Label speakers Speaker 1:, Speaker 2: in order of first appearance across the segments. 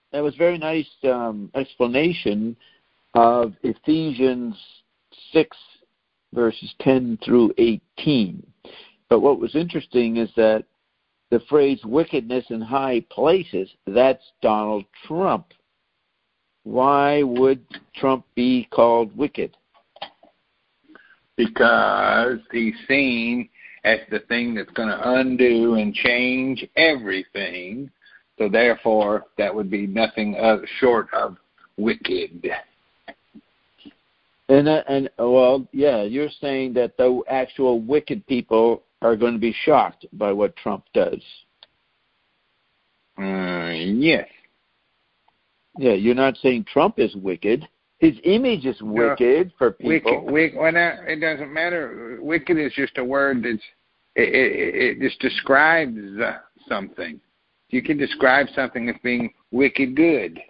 Speaker 1: that was very nice explanation of Ephesians 6, verses 10 through 18. But what was interesting is that the phrase wickedness in high places, that's Donald Trump. Why would Trump be called wicked?
Speaker 2: Because he's seen as the thing that's going to undo and change everything. So therefore, that would be nothing short of wicked.
Speaker 1: And well, yeah, you're saying that the actual wicked people are going to be shocked by what Trump does.
Speaker 2: Yes.
Speaker 1: Yeah, you're not saying Trump is wicked. His image is wicked for people.
Speaker 2: Well, now, it doesn't matter. Wicked is just a word it just describes something. You can describe something as being wicked good.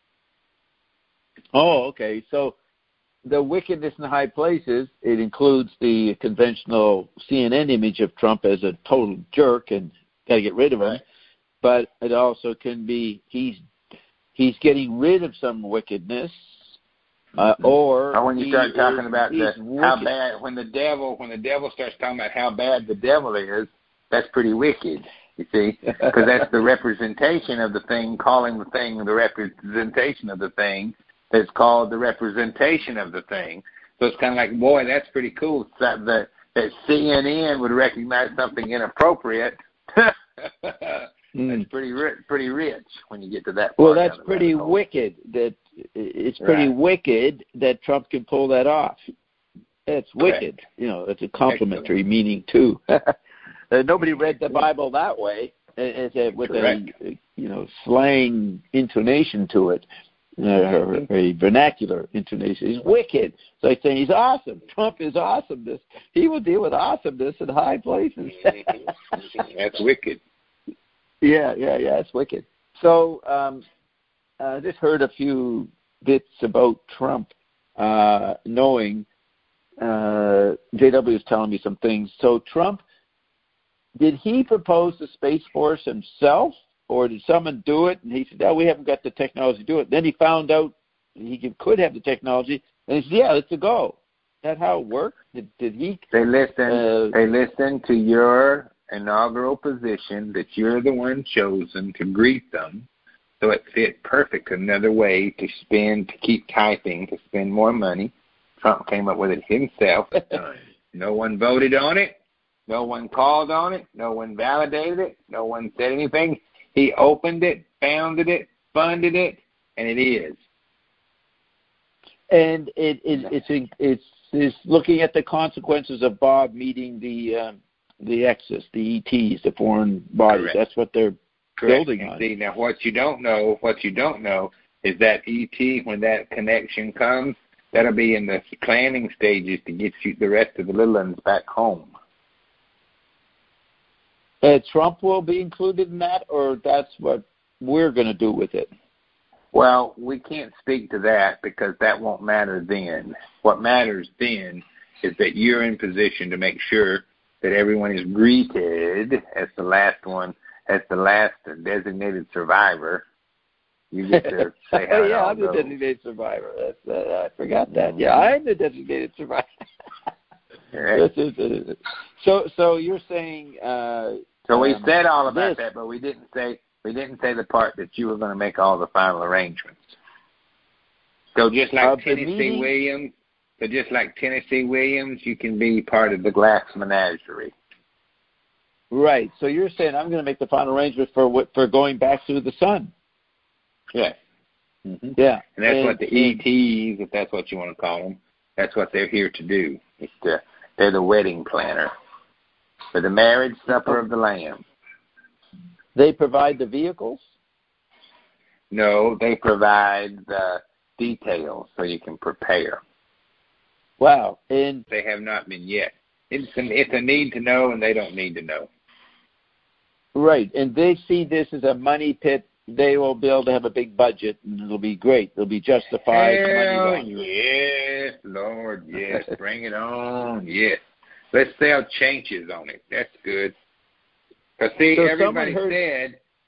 Speaker 1: Oh, okay. So the wickedness in high places, it includes the conventional CNN image of Trump as a total jerk and got to get rid of him. But it also can be he's getting rid of some wickedness, or
Speaker 2: when you start talking about how bad, when the devil starts talking about how bad the devil is, that's pretty wicked. You see, because that's the representation of the thing, calling the thing the representation of the thing. That's called the representation of the thing. So it's kind of like, boy, that's pretty cool. That CNN would recognize something inappropriate. That's pretty rich when you get to that part.
Speaker 1: Well, that's pretty wicked. It's pretty wicked that Trump can pull that off. It's wicked. You know, it's a complimentary meaning too. Nobody read the Bible that way, with a slang intonation to it. A vernacular intonation. He's wicked. So I say he's awesome. Trump is awesomeness. He will deal with awesomeness in high places.
Speaker 2: That's wicked.
Speaker 1: Yeah, it's wicked. So I just heard a few bits about Trump, knowing JW was telling me some things. So Trump, did he propose the Space Force himself? Or did someone do it, and he said, we haven't got the technology to do it. Then he found out he could have the technology, and he said, let's go. Is that how it worked? Did he?
Speaker 2: They listen to your inaugural position that you're the one chosen to greet them, so it fit perfect. Another way to keep typing, to spend more money. Trump came up with it himself. No one voted on it. No one called on it. No one validated it. No one said anything. He opened it, founded it, funded it, and it is.
Speaker 1: And it's looking at the consequences of Bob meeting the EXIS, the ETs, the foreign bodies.
Speaker 2: Correct.
Speaker 1: That's what they're building on.
Speaker 2: See, now what you don't know is that ET, when that connection comes, that'll be in the planning stages to get you the rest of the little ones back home.
Speaker 1: Trump will be included in that, or that's what we're going to do with it?
Speaker 2: Well, we can't speak to that because that won't matter then. What matters then is that you're in position to make sure that everyone is greeted as the last designated survivor. You get to say how
Speaker 1: yeah, I'm the designated survivor. I forgot that. Yeah, I'm the designated survivor.
Speaker 2: Right.
Speaker 1: So you're saying.
Speaker 2: So we said all about that, but we didn't say the part that you were going to make all the final arrangements. So just like Tennessee Williams, you can be part of the Glass Menagerie.
Speaker 1: Right. So you're saying I'm going to make the final arrangement for going back through the sun.
Speaker 2: Yes.
Speaker 1: Mm-hmm. Yeah.
Speaker 2: And that's what the ETs, if that's what you want to call them, that's what they're here to do. They're the wedding planner for the marriage supper of the Lamb.
Speaker 1: They provide the vehicles?
Speaker 2: No, they provide the details so you can prepare.
Speaker 1: Wow. And
Speaker 2: they have not been yet. It's a need to know, and they don't need to know.
Speaker 1: Right. And they see this as a money pit. They will be able to have a big budget, and it'll be great. They'll be justified.
Speaker 2: Hell yes, Lord, yes. Bring it on, yes. Let's sell changes on it. That's good. Because, see,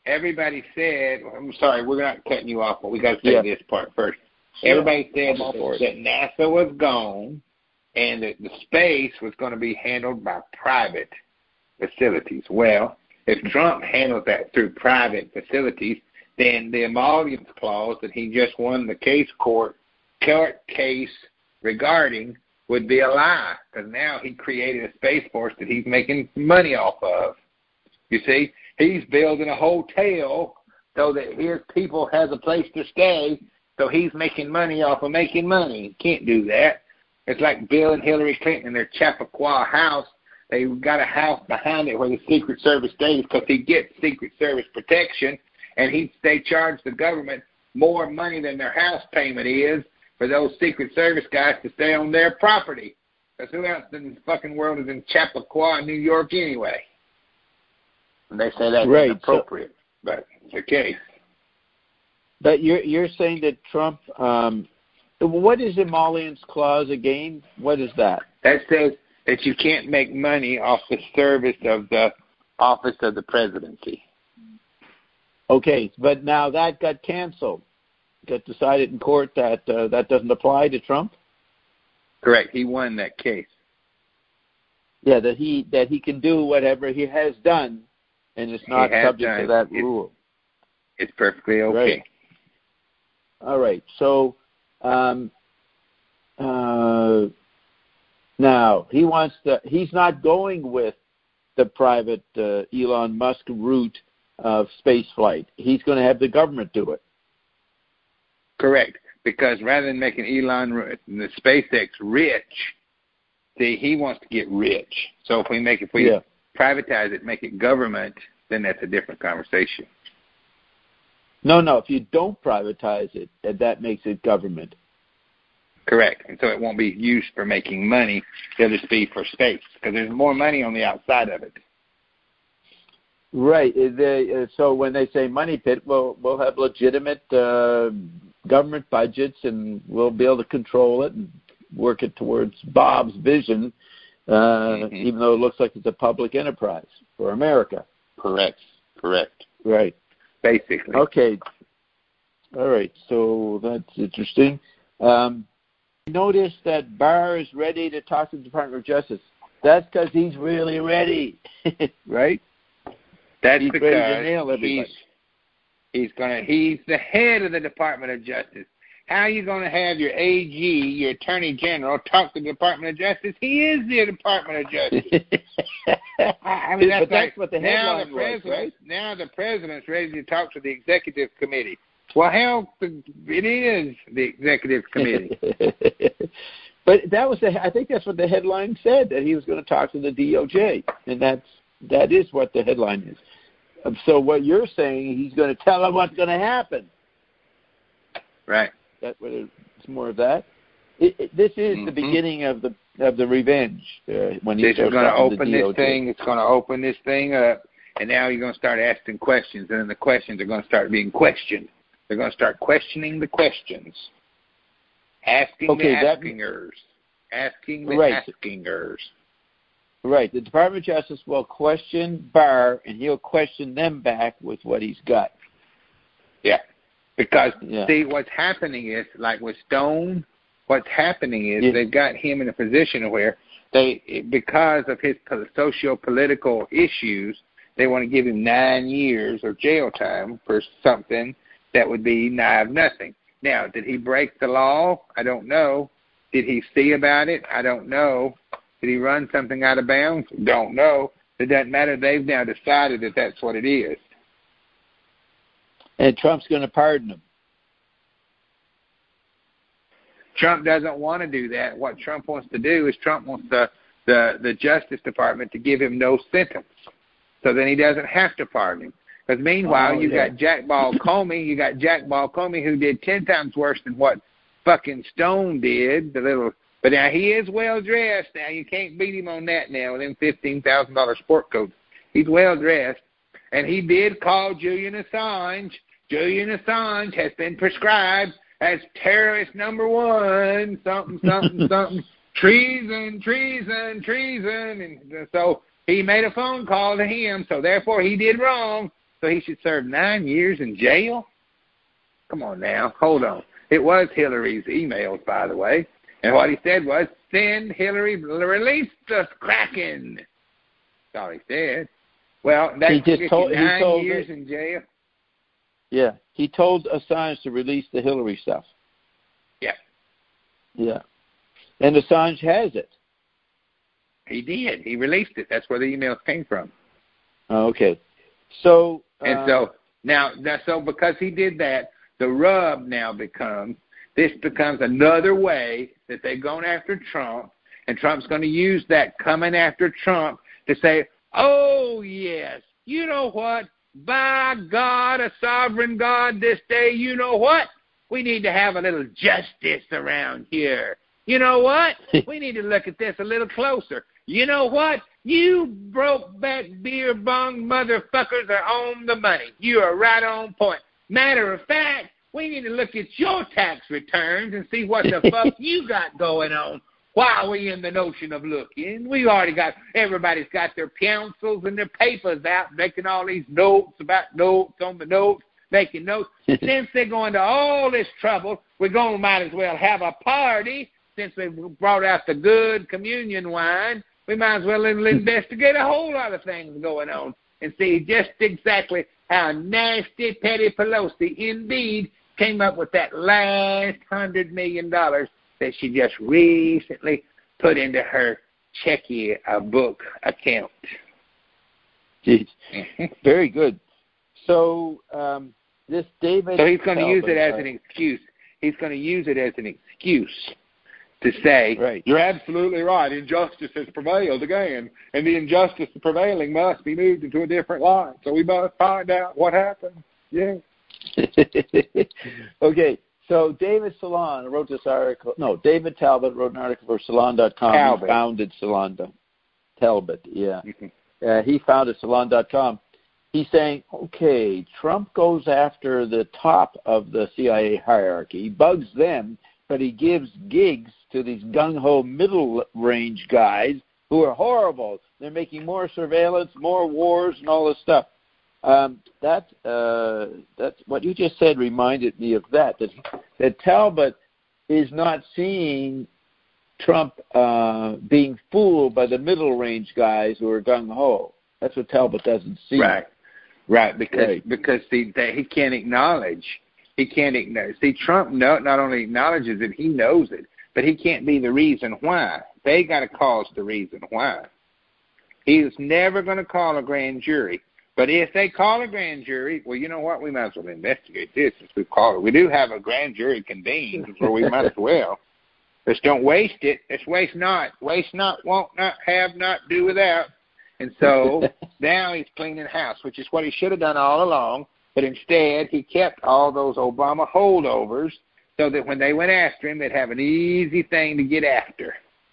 Speaker 2: everybody said, I'm sorry, we're not cutting you off, but we got to say this part first. Everybody said that NASA was gone and that the space was going to be handled by private facilities. Well, if Trump handled that through private facilities, then the emollients clause that he just won the court case regarding would be a lie, because now he created a space force that he's making money off of. You see, he's building a hotel so that his people has a place to stay, so he's making money off of making money. Can't do that. It's like Bill and Hillary Clinton in their Chappaqua house. They've got a house behind it where the Secret Service stays because he gets Secret Service protection, and they charge the government more money than their house payment is for those Secret Service guys to stay on their property. Because who else in the fucking world is in Chappaqua, New York, anyway? And they say that's inappropriate, but it's the case.
Speaker 1: But you're saying that Trump, what is emollients clause again? What is that?
Speaker 2: That says that you can't make money off the service of the office of the presidency.
Speaker 1: Okay, but now that got canceled. Got decided in court that that doesn't apply to Trump?
Speaker 2: Correct. He won that case.
Speaker 1: Yeah, that he can do whatever he has done, and it's not subject to that rule.
Speaker 2: It's perfectly okay.
Speaker 1: Right. All right. So now he's not going with the private Elon Musk route of space flight. He's going to have the government do it.
Speaker 2: Correct. Because rather than making the SpaceX rich, he wants to get rich. So if we privatize it, make it government, then that's a different conversation.
Speaker 1: No. If you don't privatize it, that makes it government.
Speaker 2: Correct. And so it won't be used for making money. It'll just be for space because there's more money on the outside of it.
Speaker 1: Right. So when they say money pit, we'll have legitimate government budgets, and we'll be able to control it and work it towards Bob's vision, even though it looks like it's a public enterprise for America.
Speaker 2: Correct.
Speaker 1: Right.
Speaker 2: Basically.
Speaker 1: Okay. All right. So that's interesting. Notice that Barr is ready to talk to the Department of Justice. That's because he's really ready, right?
Speaker 2: That's
Speaker 1: he's
Speaker 2: because
Speaker 1: ready to nail everybody.
Speaker 2: He's the head of the Department of Justice. How are you going to have your AG, your Attorney General, talk to the Department of Justice? He is the Department of Justice. I mean, that's what the headline was, right? Now the president's ready to talk to the Executive Committee. Well, hell, it is the Executive Committee.
Speaker 1: But I think that's what the headline said, that he was going to talk to the DOJ, and that is what the headline is. So what you're saying, he's going to tell them what's going to happen.
Speaker 2: Right.
Speaker 1: It's more of that. This is the beginning of the revenge. When
Speaker 2: this is going to open this thing. It's going to open this thing up, and now you're going to start asking questions, and then the questions are going to start being questioned. They're going to start questioning the questions, asking the askingers, asking the askingers.
Speaker 1: Right. The Department of Justice will question Barr, and he'll question them back with what he's got.
Speaker 2: Yeah. Because, see, what's happening is, like with Stone, what's happening is they've got him in a position where because of his socio-political issues, they want to give him 9 years of jail time for something that would be nigh of nothing. Now, did he break the law? I don't know. Did he see about it? I don't know. Did he run something out of bounds? Don't know. It doesn't matter. They've now decided that that's what it is.
Speaker 1: And Trump's going to pardon him.
Speaker 2: Trump doesn't want to do that. What Trump wants to do is Trump wants the Justice Department to give him no sentence. So then he doesn't have to pardon him. Because meanwhile, you got Jack Ball Comey. You got Jack Ball Comey who did 10 times worse than what fucking Stone did. But now he is well dressed. Now you can't beat him on that now with them $15,000 sport coats. He's well dressed, and he did call Julian Assange. Julian Assange has been prescribed as terrorist number one. Something, treason, and so he made a phone call to him. So therefore, he did wrong. So he should serve 9 years in jail? Come on now. Hold on. It was Hillary's emails, by the way. And what he said was, send Hillary, release the Kraken. That's all he said. Well, that's
Speaker 1: he just told,
Speaker 2: 9 years in jail.
Speaker 1: Yeah. He told Assange to release the Hillary stuff.
Speaker 2: Yeah.
Speaker 1: Yeah. And Assange has it.
Speaker 2: He did. He released it. That's where the emails came from.
Speaker 1: Okay. So
Speaker 2: so because he did that, the rub now becomes another way that they've gone after Trump, and Trump's going to use that coming after Trump to say, oh, yes, you know what? By God, a sovereign God this day, you know what? We need to have a little justice around here. You know what? We need to look at this a little closer. You know what? You broke-back beer bong motherfuckers are on the money. You are right on point. Matter of fact, we need to look at your tax returns and see what the fuck you got going on while we in the notion of looking. We already got, everybody's got their pencils and their papers out, making all these notes about notes on the notes, making notes. Since they're going to all this trouble, we're going to might as well have a party. Since we brought out the good communion wine, we might as well investigate a whole lot of things going on and see just exactly how nasty Petty Pelosi indeed came up with that last $100 million that she just recently put into her book account.
Speaker 1: Jeez. Very good. So this David...
Speaker 2: So he's going to use it as an excuse. He's going to use it as an excuse to say, right, you're absolutely right, injustice has prevailed again, and the injustice prevailing must be moved into a different line. So we must find out what happened. Yeah. Okay, so David Salon wrote this article. No, David Talbot wrote an article for Salon.com. He founded Salon. Talbot, yeah. He founded Salon.com. He's saying, okay, Trump goes after the top of the CIA hierarchy. He bugs them, but he gives gigs to these gung-ho middle-range guys who are horrible. They're making more surveillance, more wars, and all this stuff. That's what you just said reminded me of that Talbot is not seeing Trump being fooled by the middle-range guys who are gung-ho. That's what Talbot doesn't see. Right, because he can't acknowledge. He can't acknowledge. See, Trump not only acknowledges it, he knows it, but he can't be the reason why. They got to cause the reason why. He's never going to call a grand jury. But if they call a grand jury, well, you know what? We might as well investigate this since we've called it. We do have a grand jury convened, so we might as well. Just don't waste it. It's waste not. Waste not, won't not, have not, do without. And so now he's cleaning house, which is what he should have done all along. But instead, he kept all those Obama holdovers so that when they went after him, they'd have an easy thing to get after.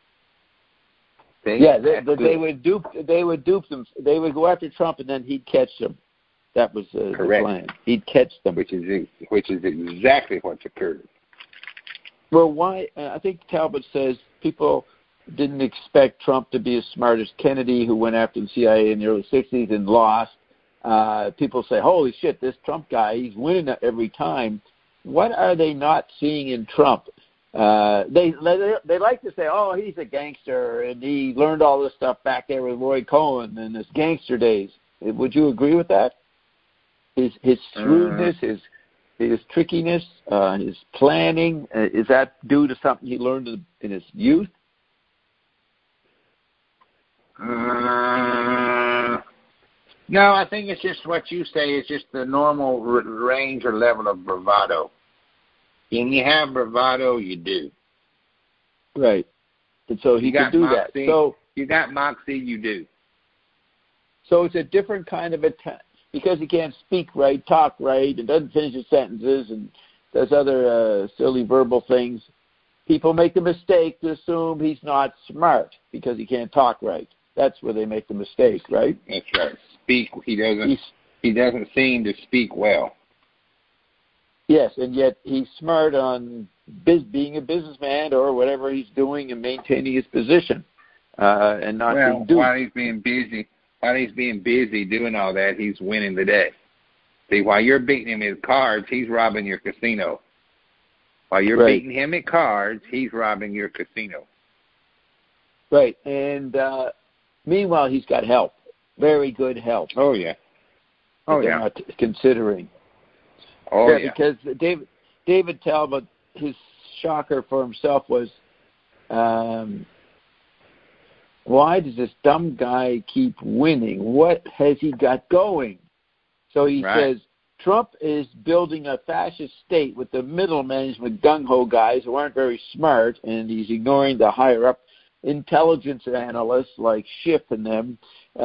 Speaker 1: Yeah, they would dupe them. They would go after Trump, and then he'd catch them. That was the plan. He'd catch them,
Speaker 2: which is exactly what's occurred.
Speaker 1: Well, why? I think Talbot says people didn't expect Trump to be as smart as Kennedy, who went after the CIA in the early '60s and lost. People say, "Holy shit, this Trump guy, he's winning every time." What are they not seeing in Trump? They like to say, "Oh, he's a gangster, and he learned all this stuff back there with Roy Cohn in his gangster days." Would you agree with that? His shrewdness, his trickiness, his planning, is that due to something he learned in his youth?
Speaker 2: No, I think it's just what you say is just the normal range or level of bravado. When you have bravado, you do.
Speaker 1: Right. And so he can do
Speaker 2: moxie,
Speaker 1: that. So
Speaker 2: you got moxie, you do.
Speaker 1: So it's a different kind of attack because he can't speak right, talk right, and doesn't finish his sentences and does other silly verbal things. People make the mistake to assume he's not smart because he can't talk right. That's where they make the mistake, right?
Speaker 2: That's right. He doesn't seem to speak well.
Speaker 1: Yes, and yet he's smart on being a businessman or whatever he's doing and maintaining his position, and not being duped.
Speaker 2: While he's being busy doing all that, he's winning the day. See, while you're beating him at cards, he's robbing your casino. While you're beating him at cards, he's robbing your casino.
Speaker 1: Right, and meanwhile, he's got help, very good help.
Speaker 2: Oh yeah.
Speaker 1: They're not considering.
Speaker 2: Oh yeah.
Speaker 1: Because David Talbot, his shocker for himself was, why does this dumb guy keep winning? What has he got going? So he says, Trump is building a fascist state with the middle management gung-ho guys who aren't very smart, and he's ignoring the higher-up intelligence analysts like Schiff and them.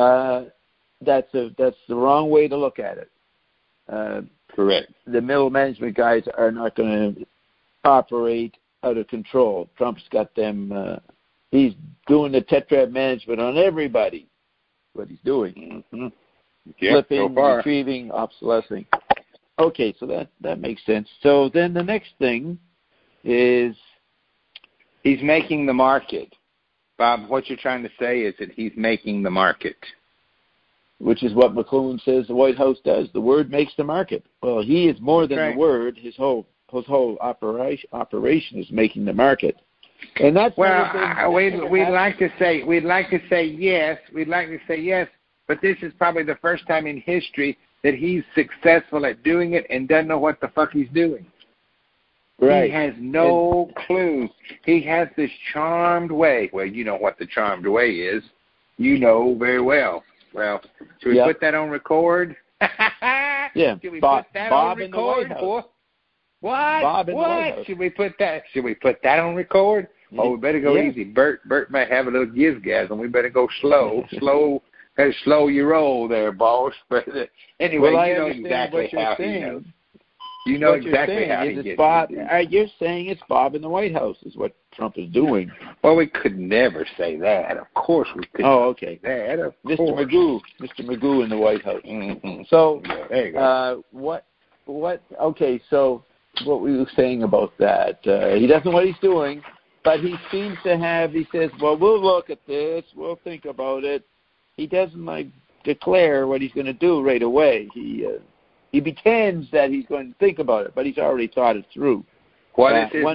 Speaker 1: That's the wrong way to look at it.
Speaker 2: Correct.
Speaker 1: The middle management guys are not going to operate out of control. Trump's got them. He's doing the tetrad management on everybody. What he's doing.
Speaker 2: Mm-hmm. Yep,
Speaker 1: Flipping,
Speaker 2: so
Speaker 1: retrieving, obsolescing. Okay, so that makes sense. So then the next thing is
Speaker 2: he's making the market. Bob, what you're trying to say is that he's making the market.
Speaker 1: Which is what McLuhan says the White House does. The word makes the market. Well, he is more than the word. His whole operation is making the market. And that's
Speaker 2: we'd like to say yes. We'd like to say yes, but this is probably the first time in history that he's successful at doing it and doesn't know what the fuck he's doing. Right. He has no clue. He has this charmed way. Well, you know what the charmed way is. You know very well. Well, should we put that on record?
Speaker 1: Yeah.
Speaker 2: Should we
Speaker 1: Bob,
Speaker 2: put that
Speaker 1: Bob
Speaker 2: on record? What?
Speaker 1: Bob in the White House.
Speaker 2: Should we put that on record? Oh, we better go easy. Bert might have a little gizgasm. We better go slow. Slow your roll there, boss. But anyway,
Speaker 1: well,
Speaker 2: you know exactly how he knows. You know
Speaker 1: what
Speaker 2: exactly how he gets
Speaker 1: Bob. You're saying it's Bob in the White House is what Trump is doing.
Speaker 2: Well, we could never say that. Of course we could.
Speaker 1: Oh, okay.
Speaker 2: Say that.
Speaker 1: Mr. Magoo in the White House.
Speaker 2: Mm-hmm.
Speaker 1: So,
Speaker 2: there you go.
Speaker 1: what? Okay, so what were you saying about that? He doesn't know what he's doing, but he seems to have. He says, "Well, we'll look at this. We'll think about it." He doesn't declare what he's going to do right away. He pretends that he's going to think about it, but he's already thought it through.
Speaker 2: What is his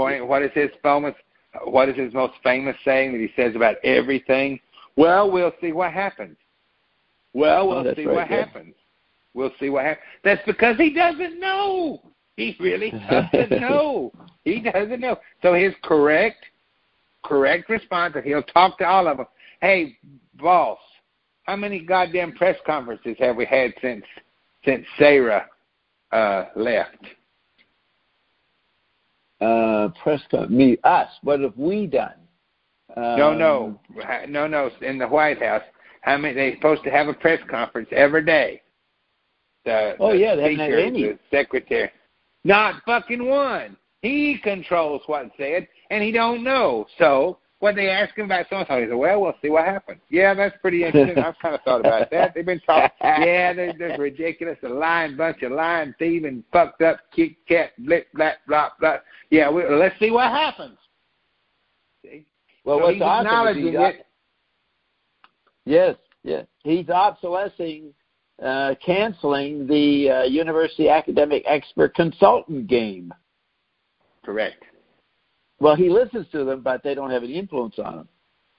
Speaker 2: most famous saying that he says about everything? Well, we'll see what happens. Well, we'll see what happens. We'll see what happens. That's because he doesn't know. He really doesn't know. He doesn't know. So his correct response, and he'll talk to all of them. Hey, boss, how many goddamn press conferences have we had since Sarah left?
Speaker 1: Us. What have we done?
Speaker 2: No. In the White House, how many? They're supposed to have a press conference every day.
Speaker 1: They haven't had any.
Speaker 2: The secretary, not fucking one. He controls what's said, and he don't know. So when they ask him about so-and-so, he said, well, we'll see what happens. Yeah, that's pretty interesting. I've kind of thought about that. They've been talking. Yeah, they're ridiculous. A bunch of lying, thieving, fucked up, kick, cat, blip, blah, blah, blah. Yeah, let's see what happens. See?
Speaker 1: Well,
Speaker 2: so
Speaker 1: what's
Speaker 2: he's acknowledging it.
Speaker 1: Yes. He's obsolescing, canceling the university academic expert consultant game.
Speaker 2: Correct.
Speaker 1: Well, he listens to them, but they don't have any influence on him.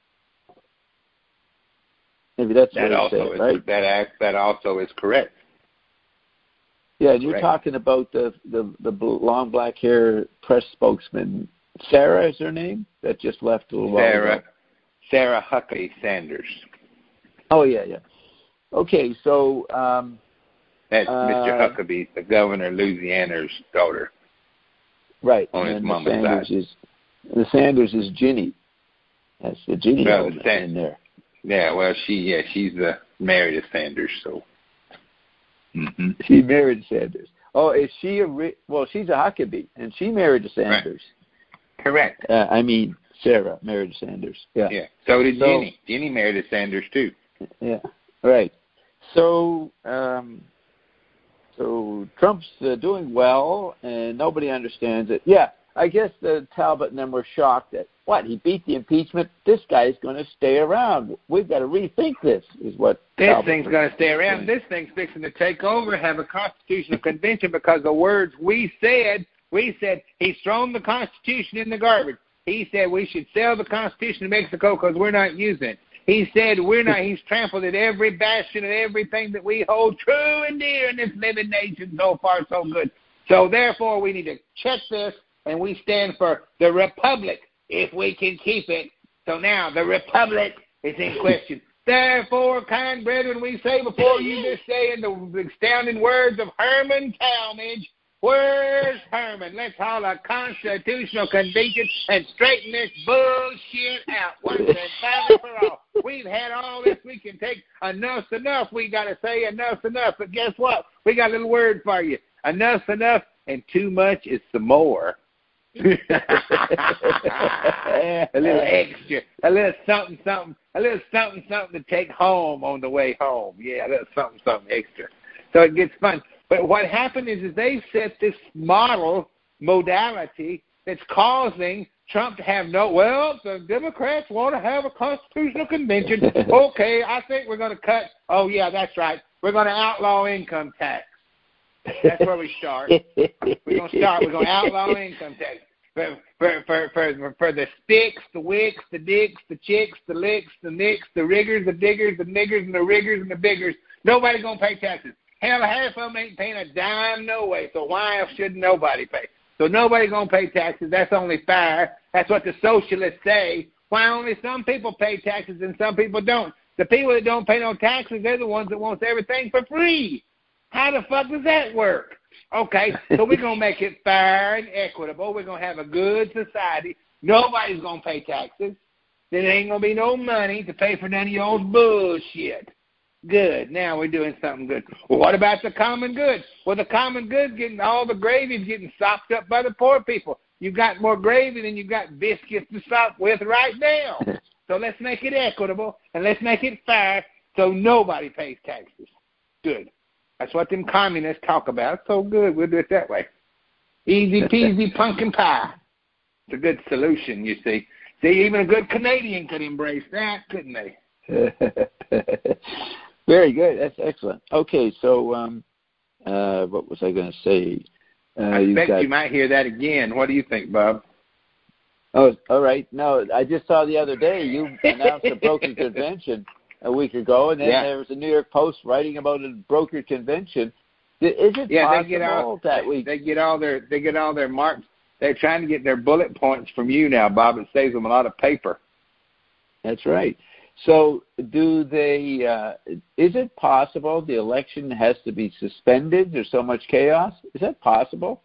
Speaker 1: Maybe that's what he said, right?
Speaker 2: That also is correct.
Speaker 1: Yeah, and you're talking about the long black hair press spokesman. Sarah is her name? That just left a little while ago.
Speaker 2: Sarah Huckabee Sanders.
Speaker 1: Oh, yeah. Okay, so...
Speaker 2: that's Mr. Huckabee, the governor of Louisiana's daughter.
Speaker 1: Right.
Speaker 2: On his mama's side.
Speaker 1: The Sanders is Ginny. That's the Ginny element in there.
Speaker 2: Yeah, well, she's married to Sanders, so. Mm-hmm.
Speaker 1: She married to Sanders. Oh, is she she's a Huckabee, and she married to Sanders.
Speaker 2: Right. Correct.
Speaker 1: Sarah married to Sanders. Yeah.
Speaker 2: So did Ginny. Ginny married to Sanders, too.
Speaker 1: Yeah, right. So Trump's doing well, and nobody understands it. Yeah, I guess the Talbot and them were shocked that, what, he beat the impeachment? This guy's going to stay around. We've got to rethink this, is what
Speaker 2: This thing's going to stay around. This thing's fixing to take over, have a constitutional convention because the words we said, he's thrown the Constitution in the garbage. He said we should sell the Constitution to Mexico because we're not using it. He said he's trampled at every bastion and everything that we hold true and dear in this living nation. So far, so good. So therefore, we need to check this, and we stand for the Republic if we can keep it. So now the Republic is in question. Therefore, kind brethren, we say before you this day in the astounding words of Herman Talmadge, where's Herman? Let's hold a constitutional convention and straighten this bullshit out once and finally for all. We've had all this. We can take enough's enough. We got to say enough's enough. But guess what? We got a little word for you. Enough's enough, and too much is some more. A little extra, a little something, to take home on the way home. Yeah, a little something extra. So it gets fun. But what happened is they set this modality that's causing Trump to have the Democrats want to have a constitutional convention. Okay, I think we're going to cut. Oh, yeah, that's right. We're going to outlaw income tax. That's where we start. We're going to outlaw income tax. For the sticks, the wicks, the dicks, the chicks, the licks, the nicks, the riggers, the diggers, the niggers, and the riggers, and the biggers, nobody's going to pay taxes. Hell, half of them ain't paying a dime no way, so why should nobody pay? So nobody's going to pay taxes. That's only fair. That's what the socialists say. Why only some people pay taxes and some people don't? The people that don't pay no taxes, they're the ones that want everything for free. How the fuck does that work? Okay, so we're going to make it fair and equitable. We're going to have a good society. Nobody's going to pay taxes. There ain't going to be no money to pay for none of your old bullshit. Good. Now we're doing something good. Well, what about the common good? Well, the common good, all the gravy's getting sopped up by the poor people. You've got more gravy than you've got biscuits to sop with right now. So let's make it equitable, and let's make it fair so nobody pays taxes. Good. That's what them communists talk about. So good. We'll do it that way. Easy peasy pumpkin pie. It's a good solution, you see. See, even a good Canadian could embrace that, couldn't they?
Speaker 1: Very good. That's excellent. Okay, so what was I going to say?
Speaker 2: I expect you might hear that again. What do you think, Bob?
Speaker 1: Oh, all right. No, I just saw the other day you announced a broker convention a week ago, and then there was a New York Post writing about a broker convention. Is it possible
Speaker 2: they get all their marks. They're trying to get their bullet points from you now, Bob. It saves them a lot of paper.
Speaker 1: That's right. So do they, is it possible the election has to be suspended? There's so much chaos. Is that possible?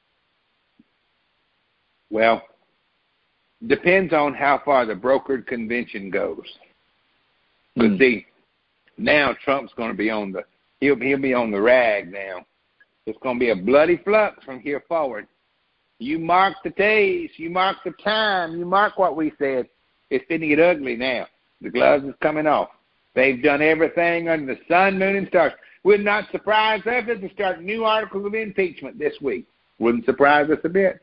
Speaker 2: Well, depends on how far the brokered convention goes. But see, now Trump's going to be he'll be on the rag now. It's going to be a bloody flux from here forward. You mark the days, you mark the time, you mark what we said. It's going to get ugly now. The gloves is coming off. They've done everything under the sun, moon, and stars. Would not surprise us if they start new articles of impeachment this week. Wouldn't surprise us a bit.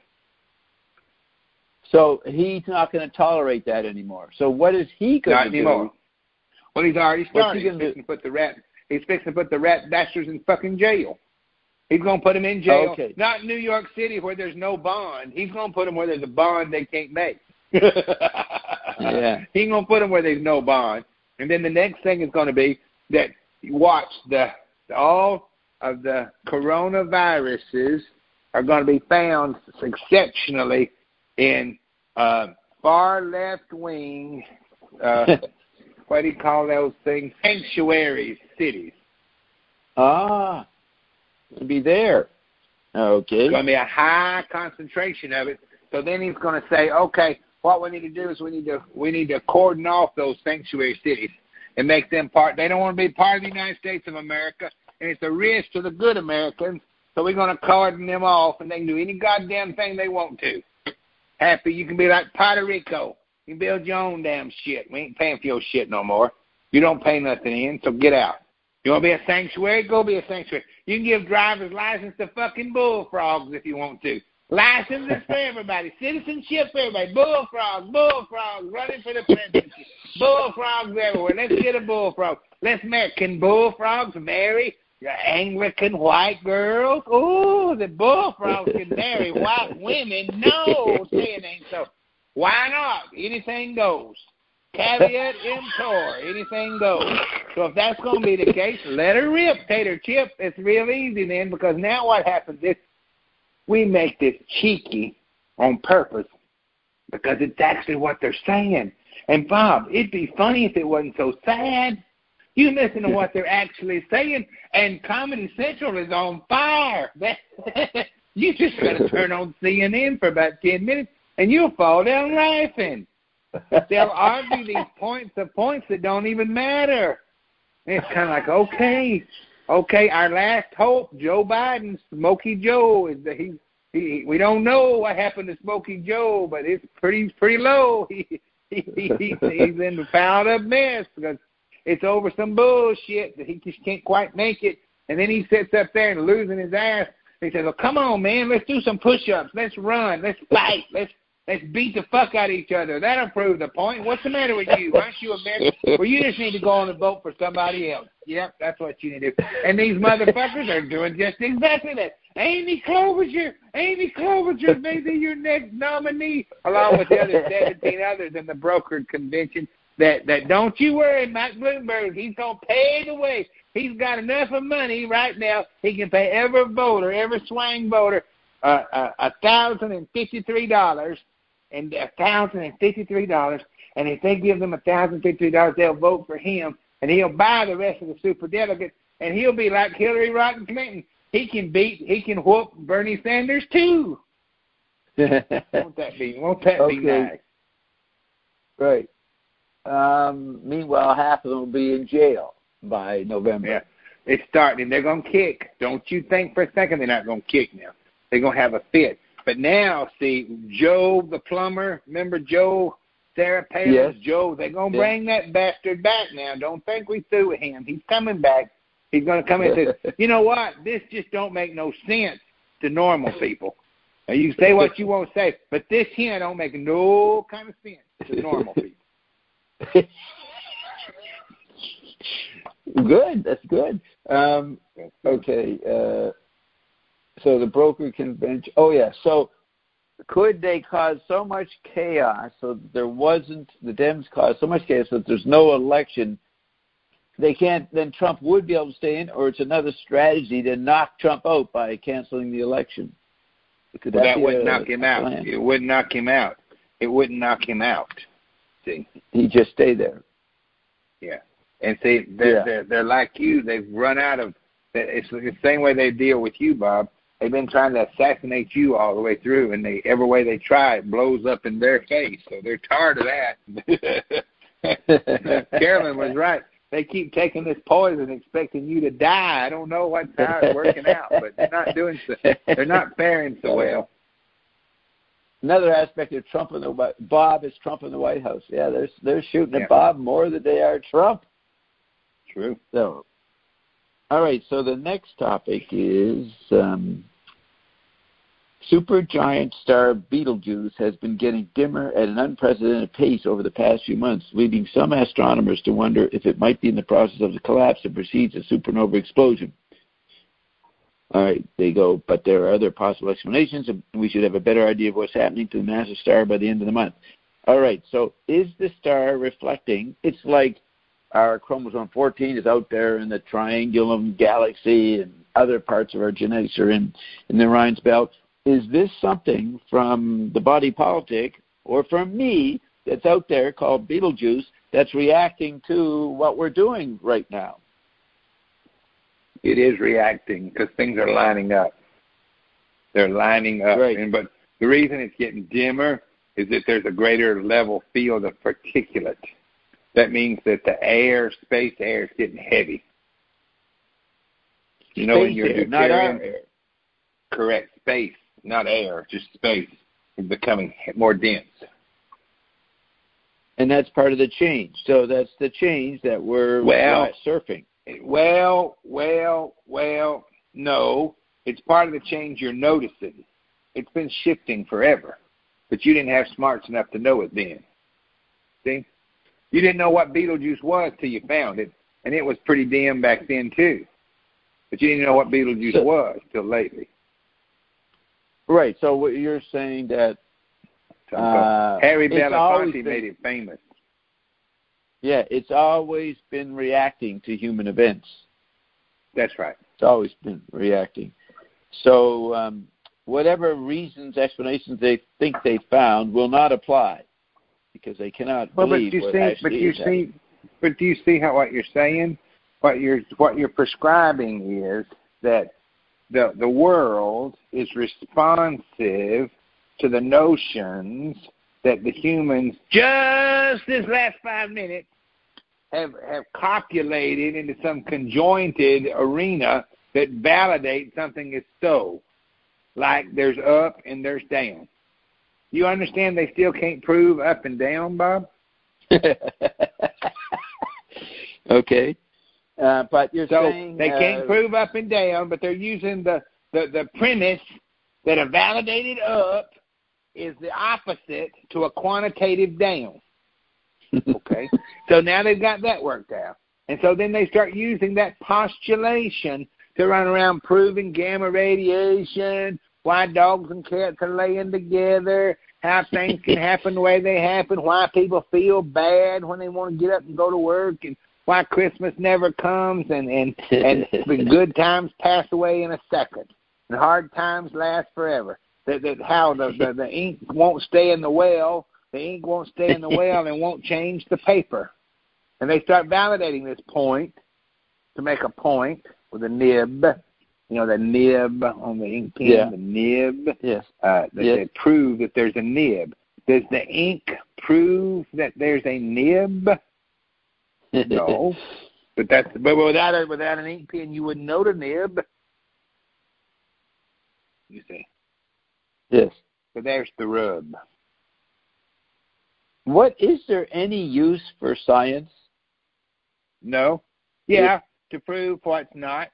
Speaker 1: So he's not going to tolerate that anymore. So what is he going to do? Not anymore.
Speaker 2: Well, he's already started. He's fixing to put the rat bastards in fucking jail. He's going to put them in jail. Okay. Not in New York City where there's no bond. He's going to put them where there's a bond they can't make.
Speaker 1: Yeah.
Speaker 2: He's going to put them where there's no bond. And then the next thing is going to be that you watch all of the coronaviruses are going to be found exceptionally in far left-wing, what do you call those things? Sanctuary cities.
Speaker 1: Ah, to be there. Okay.
Speaker 2: It's going to be a high concentration of it. So then he's going to say, okay, what we need to do is we need to cordon off those sanctuary cities and make them part. They don't want to be part of the United States of America, and it's a risk to the good Americans. So we're going to cordon them off, and they can do any goddamn thing they want to. Happy, you can be like Puerto Rico. You can build your own damn shit. We ain't paying for your shit no more. You don't pay nothing in, so get out. You want to be a sanctuary? Go be a sanctuary. You can give driver's license to fucking bullfrogs if you want to. Licenses for everybody. Citizenship for everybody. Bullfrogs running for the presidency. Bullfrogs everywhere. Let's get a bullfrog. Can bullfrogs marry Anglican white girls? Ooh, the bullfrogs can marry white women. No, say it ain't so. Why not? Anything goes. Caveat emptor. Anything goes. So if that's going to be the case, let her rip, Tater Chip. It's real easy then, because now what happens is we make this cheeky on purpose because it's actually what they're saying. And, Bob, it'd be funny if it wasn't so sad. You listen to what they're actually saying, and Comedy Central is on fire. You just got to turn on CNN for about 10 minutes, and you'll fall down laughing. They'll argue these points that don't even matter. And it's kind of like, okay, our last hope, Joe Biden, Smokey Joe, is that we don't know what happened to Smokey Joe, but it's pretty low. He's in a fouled up mess because it's over some bullshit that he just can't quite make it. And then he sits up there and losing his ass. He says, well, come on, man, let's do some push-ups. Let's run. Let's fight. Let's beat the fuck out of each other. That'll prove the point. What's the matter with you? Aren't you a man? Well, you just need to go on and vote for somebody else. Yep, that's what you need to do. And these motherfuckers are doing just exactly that. Amy Klobuchar may be your next nominee, along with the other 17 others in the brokered convention. That don't you worry, Mike Bloomberg. He's going to pay the way. He's got enough of money right now. He can pay every swing voter, $1,053. And $1,053, and if they give them $1,053, they'll vote for him, and he'll buy the rest of the superdelegates, and he'll be like Hillary Rodham Clinton. He can whoop Bernie Sanders too. Won't that be nice?
Speaker 1: Right. Meanwhile, half of them will be in jail by November.
Speaker 2: Yeah, it's starting. They're gonna kick. Don't you think for a second they're not gonna kick now? They're gonna have a fit. But now, see, Joe the plumber, remember Joe, Sarah Palin's
Speaker 1: yes.
Speaker 2: Joe, they're going to bring that bastard back now. Don't think we threw with him. He's coming back. He's going to come in and say, you know what, this just don't make no sense to normal people. Now, you say what you want to say, but this here don't make no kind of sense to normal people.
Speaker 1: Good, that's good. Okay, so the broker convention. Oh, yeah. So could they cause so much chaos so that the Dems cause so much chaos that there's no election, then Trump would be able to stay in, or it's another strategy to knock Trump out by canceling the election?
Speaker 2: That wouldn't knock him out. It wouldn't knock him out. It wouldn't knock him out. See?
Speaker 1: He'd just stay there.
Speaker 2: Yeah. And see, they're like you. They've run out of. It's the same way they deal with you, Bob. They've been trying to assassinate you all the way through, and every way they try, it blows up in their face. So they're tired of that. Carolyn was right. They keep taking this poison, expecting you to die. I don't know how it's working out, but they're not faring so well.
Speaker 1: Another aspect of Trump Bob is Trump in the White House. Yeah, they're shooting at Bob more than they are Trump.
Speaker 2: True.
Speaker 1: So. All right, so the next topic is supergiant star Betelgeuse has been getting dimmer at an unprecedented pace over the past few months, leading some astronomers to wonder if it might be in the process of the collapse that precedes a supernova explosion. All right, they go, but there are other possible explanations, and we should have a better idea of what's happening to the massive star by the end of the month. All right, so is the star reflecting? It's like our chromosome 14 is out there in the Triangulum galaxy, and other parts of our genetics are in the Orion's belt. Is this something from the body politic or from me that's out there called Betelgeuse that's reacting to what we're doing right now?
Speaker 2: It is reacting because things are lining up. They're lining up.
Speaker 1: Right.
Speaker 2: But the reason it's getting dimmer is that there's a greater level field of particulate. That means that the space air is getting heavy. You know, in your deuterium,
Speaker 1: not our air.
Speaker 2: Correct, space, not air, just space is becoming more dense.
Speaker 1: And that's part of the change. So that's the change that we're surfing.
Speaker 2: Well, no. It's part of the change you're noticing. It's been shifting forever. But you didn't have smarts enough to know it then. See? You didn't know what Beetlejuice was till you found it. And it was pretty dim back then, too. But you didn't know what Beetlejuice was till lately.
Speaker 1: Right. So what you're saying that
Speaker 2: Harry Belafonte made it famous.
Speaker 1: Yeah, it's always been reacting to human events.
Speaker 2: That's right.
Speaker 1: It's always been reacting. So whatever reasons, explanations they think they found will not apply because they cannot believe what actually is happening.
Speaker 2: But do you see how what you're saying? What you're prescribing is that the world is responsive to the notions that the humans just this last 5 minutes have copulated into some conjointed arena that validates something is so. Like there's up and there's down. You understand they still can't prove up and down, Bob?
Speaker 1: Okay. But you're saying
Speaker 2: they can't prove up and down, but they're using the premise that a validated up is the opposite to a quantitative down. Okay? So now they've got that worked out. And so then they start using that postulation to run around proving gamma radiation, why dogs and cats are laying together, how things can happen the way they happen, why people feel bad when they want to get up and go to work, and why Christmas never comes, and the good times pass away in a second, and hard times last forever. That how the ink won't stay in the well, the ink won't stay in the well and won't change the paper. And they start validating this point to make a point with a nib. You know, the nib on the ink pen, the nib.
Speaker 1: Yes.
Speaker 2: They prove that there's a nib. Does the ink prove that there's a nib? No. But without an ink pen, you wouldn't know the nib. You see.
Speaker 1: Yes.
Speaker 2: So there's the rub.
Speaker 1: Is there any use for science?
Speaker 2: No. Yeah, to prove what's not.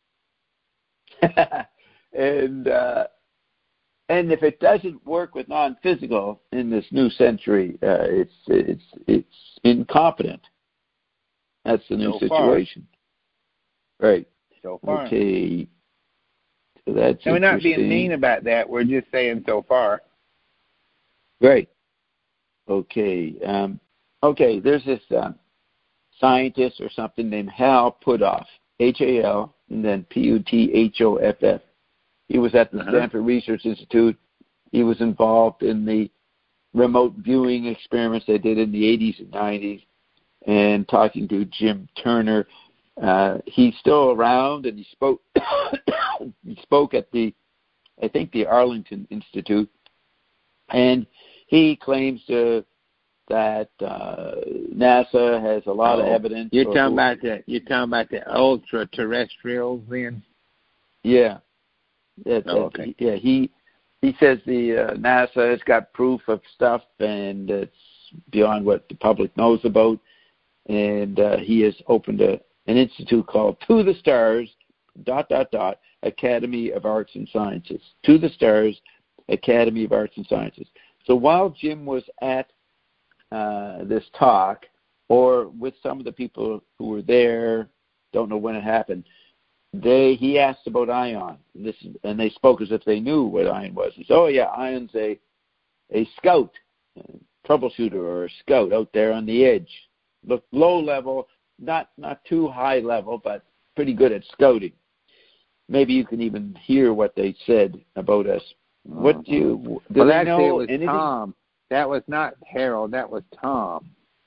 Speaker 1: And if it doesn't work with non-physical in this new century, it's incompetent. That's the new situation. Right.
Speaker 2: So far.
Speaker 1: Okay. So that's
Speaker 2: and we're not being mean about that. We're just saying so far.
Speaker 1: Right. Okay. Okay. There's this scientist or something named Hal Puthoff, H-A-L, and then P-U-T-H-O-F-F. He was at the Stanford Research Institute. He was involved in the remote viewing experiments they did in the 80s and 90s, and talking to Jim Turner. He's still around, and he spoke. He spoke at the Arlington Institute, and he claims that NASA has a lot of evidence.
Speaker 2: You're talking about the ultra terrestrials, then?
Speaker 1: Yeah.
Speaker 2: Okay.
Speaker 1: Yeah. He says the NASA has got proof of stuff, and it's beyond what the public knows about. And he has opened an institute called To the Stars, ... Academy of Arts and Sciences. To the Stars, Academy of Arts and Sciences. So while Jim was at this talk, or with some of the people who were there, don't know when it happened, he asked about ion. And they spoke as if they knew what ion was. He said, oh, yeah, ion's a scout, a troubleshooter or a scout out there on the edge. Look low level, not too high level, but pretty good at scouting. Maybe you can even hear what they said about us. What do you know?
Speaker 2: Actually, it was
Speaker 1: anything?
Speaker 2: Tom. That was not Harold. That was Tom.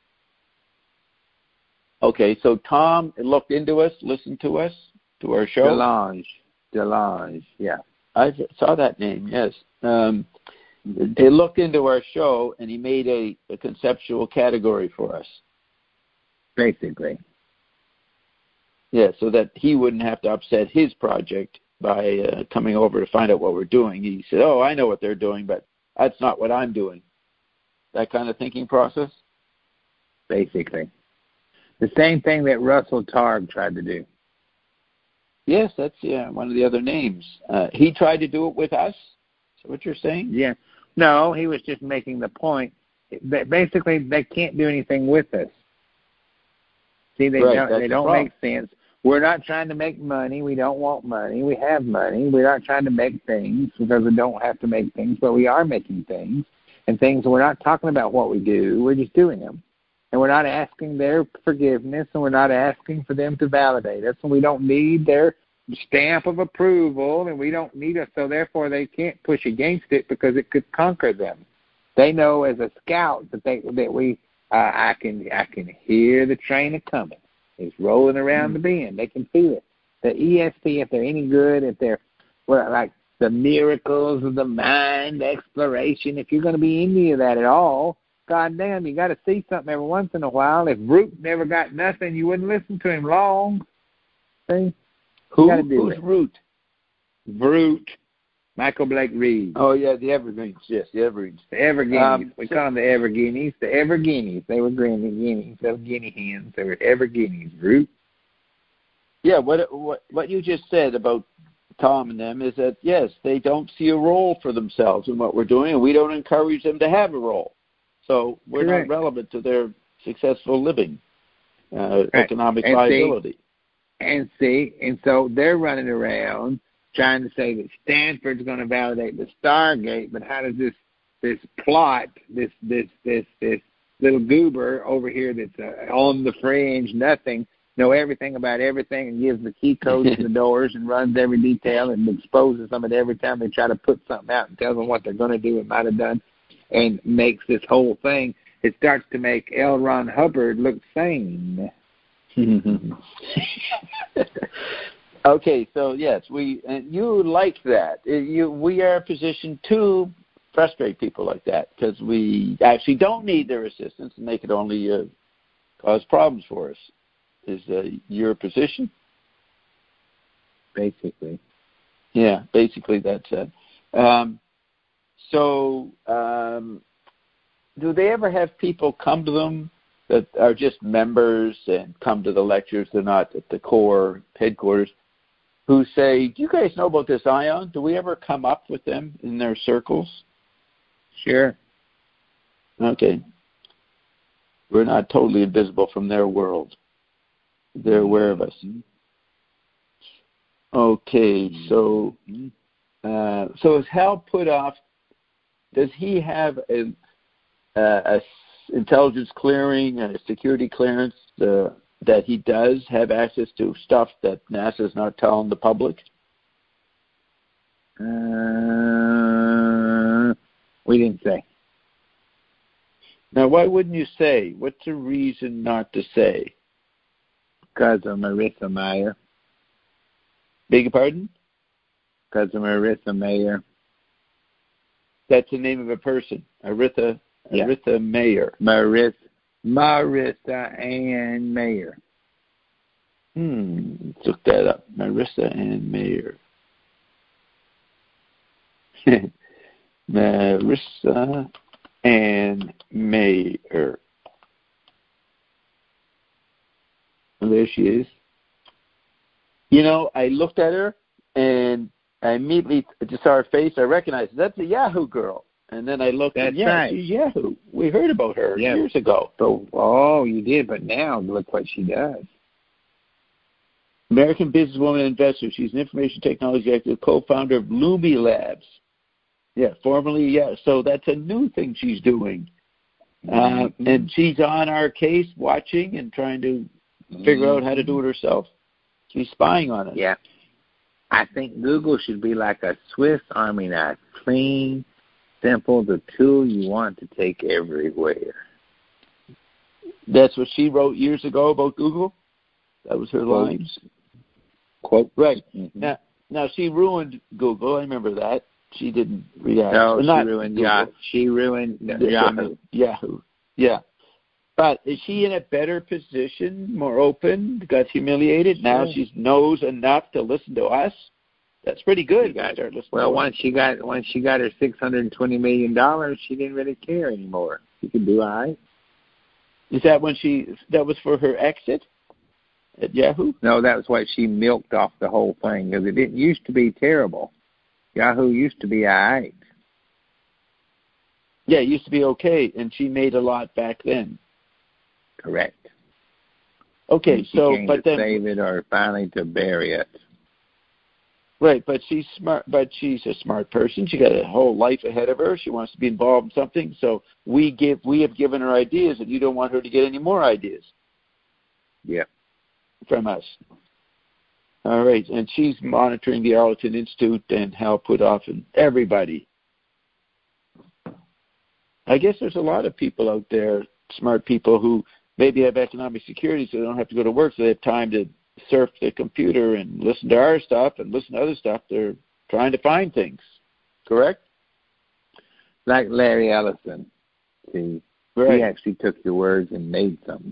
Speaker 1: Okay, so Tom looked into us, listened to us, to our show.
Speaker 2: Delange. Yeah,
Speaker 1: I saw that name. Yes. He looked into our show and he made a conceptual category for us.
Speaker 2: Basically.
Speaker 1: Yeah, so that he wouldn't have to upset his project by coming over to find out what we're doing. He said, oh, I know what they're doing, but that's not what I'm doing. That kind of thinking process?
Speaker 2: Basically. The same thing that Russell Targ tried to do.
Speaker 1: Yes, that's one of the other names. He tried to do it with us. what you're saying?
Speaker 2: Yeah. No, he was just making the point that basically they can't do anything with us. See, they don't make sense. We're not trying to make money. We don't want money. We have money. We're not trying to make things because we don't have to make things, but we are making things. And things, we're not talking about what we do. We're just doing them. And we're not asking their forgiveness, and we're not asking for them to validate us, and we don't need their stamp of approval, and we don't need us, so therefore they can't push against it because it could conquer them. They know as a scout I can hear the train a-coming. It's rolling around the bend. They can feel it. The ESP, if they're any good, if they're like the miracles of the mind, exploration, if you're going to be any of that at all, goddamn, you got to see something every once in a while. If Root never got nothing, you wouldn't listen to him long. See?
Speaker 1: Who's Root?
Speaker 2: Root. Michael Blake Reed.
Speaker 1: Oh, yeah, the Evergreens. Yes, the Evergreens.
Speaker 2: The Everguineas. We call them the Everguineas. The Everguineas. They were guineas. They were guinea hens. They were Everguineas. Root.
Speaker 1: Yeah, what you just said about Tom and them is that, yes, they don't see a role for themselves in what we're doing, and we don't encourage them to have a role. So we're not relevant to their successful living, economic viability.
Speaker 2: And so they're running around trying to say that Stanford's going to validate the Stargate, but how does this plot, this little goober over here that's on the fringe, nothing, know everything about everything and gives the key codes to the doors and runs every detail and exposes them at every time they try to put something out and tells them what they're going to do and might have done, and makes this whole thing. It starts to make L. Ron Hubbard look sane.
Speaker 1: Okay, so yes, you like that. We are positioned to frustrate people like that because we actually don't need their assistance, and they could only cause problems for us. Is your position?
Speaker 2: Basically.
Speaker 1: Yeah, basically that's it. Do they ever have people come to them that are just members and come to the lectures, they're not at the core headquarters, who say, do you guys know about this ion? Do we ever come up with them in their circles?
Speaker 2: Sure.
Speaker 1: Okay. We're not totally invisible from their world. They're aware of us. Okay, so is Hal Puthoff, does he have a intelligence clearing and a security clearance that he does have access to stuff that NASA's not telling the public?
Speaker 2: We didn't say.
Speaker 1: Now, why wouldn't you say? What's the reason not to say?
Speaker 2: Because of Marissa Mayer.
Speaker 1: Beg your pardon?
Speaker 2: Because of Marissa Mayer.
Speaker 1: That's the name of a person. Marissa Mayer.
Speaker 2: Marissa Ann Mayer.
Speaker 1: Look that up. Marissa Ann Mayer. Marissa Ann Mayer. Well, there she is. You know, I looked at her, and I immediately just saw her face. I recognized her. That's a Yahoo girl. And then I looked at she's Yahoo. We heard about her years ago.
Speaker 2: So, you did, but now look what she does.
Speaker 1: American businesswoman and investor. She's an information technology executive, co-founder of Lumi Labs. Yeah, formerly, so that's a new thing she's doing. And she's on our case watching and trying to figure out how to do it herself. She's spying on us.
Speaker 2: Yeah. I think Google should be like a Swiss Army knife. Clean, simple, the tool you want to take everywhere.
Speaker 1: That's what she wrote years ago about Google? That was her lines?
Speaker 2: Quote.
Speaker 1: Right. Mm-hmm. Now, she ruined Google. I remember that. She didn't react.
Speaker 2: No, she ruined Yahoo. She ruined
Speaker 1: Yahoo. Yeah. But is she in a better position, more open, got humiliated? Now she knows enough to listen to us? That's pretty good.
Speaker 2: Once she got her $620 million, she didn't really care anymore. She could do all right.
Speaker 1: Is that when that was for her exit at Yahoo?
Speaker 2: No, that was what she milked off the whole thing, because it didn't used to be terrible. Yahoo used to be all right.
Speaker 1: Yeah, it used to be okay, and she made a lot back then.
Speaker 2: Correct.
Speaker 1: Okay, so but then
Speaker 2: save it or finally to bury it.
Speaker 1: Right, but she's smart. But she's a smart person. She got a whole life ahead of her. She wants to be involved in something. So we have given her ideas, and you don't want her to get any more ideas.
Speaker 2: Yeah.
Speaker 1: From us. All right, and she's monitoring the Arlington Institute and Hal Puthoff and everybody. I guess there's a lot of people out there, smart people, who maybe have economic security, so they don't have to go to work, so they have time to surf the computer and listen to our stuff and listen to other stuff. They're trying to find things, correct?
Speaker 2: Like Larry Ellison. See,
Speaker 1: right.
Speaker 2: He actually took your words and made something.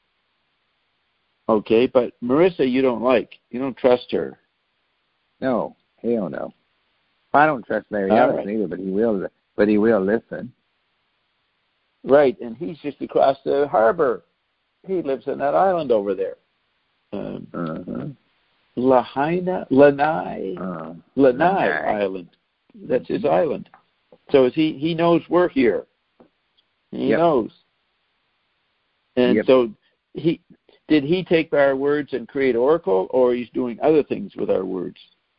Speaker 1: Okay, but Marissa, you don't like. You don't trust her.
Speaker 2: No, hell no. I don't trust Larry Ellison either, but he will listen.
Speaker 1: Right, and he's just across the harbor. He lives on that island over there. Lanai Island. That's his island. So he knows we're here. He knows. And so did he take our words and create Oracle, or he's doing other things with our words?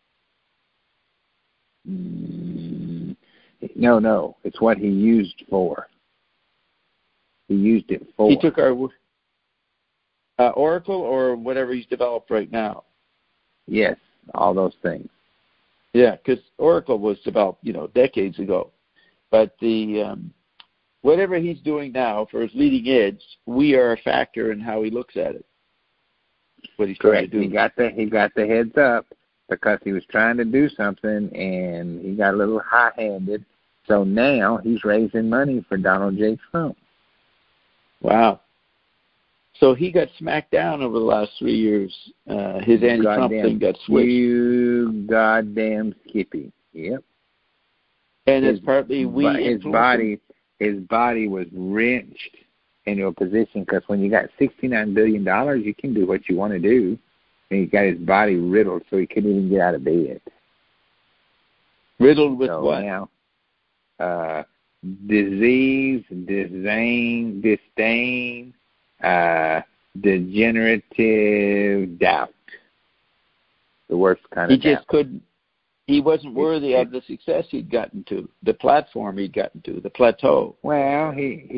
Speaker 2: No. It's what he used for. He used it for.
Speaker 1: He took our Oracle or whatever he's developed right now.
Speaker 2: Yes, all those things.
Speaker 1: Yeah, because Oracle was developed, decades ago. But the whatever he's doing now for his leading edge, we are a factor in how he looks at it. What he's trying to do.
Speaker 2: He got the heads up because he was trying to do something and he got a little high-handed. So now he's raising money for Donald J. Trump.
Speaker 1: Wow. So he got smacked down over the last 3 years. His anti-Trump thing got switched.
Speaker 2: You goddamn Skippy. Yep.
Speaker 1: And it's partly
Speaker 2: his body was wrenched into a position because when you got $69 billion, you can do what you want to do. And he got his body riddled so he couldn't even get out of bed.
Speaker 1: Riddled with what?
Speaker 2: Now, disease, disdain, degenerative doubt. The worst kind of doubt.
Speaker 1: He just couldn't. He wasn't worthy of the success he'd gotten to, the platform he'd gotten to, the plateau.
Speaker 2: Well,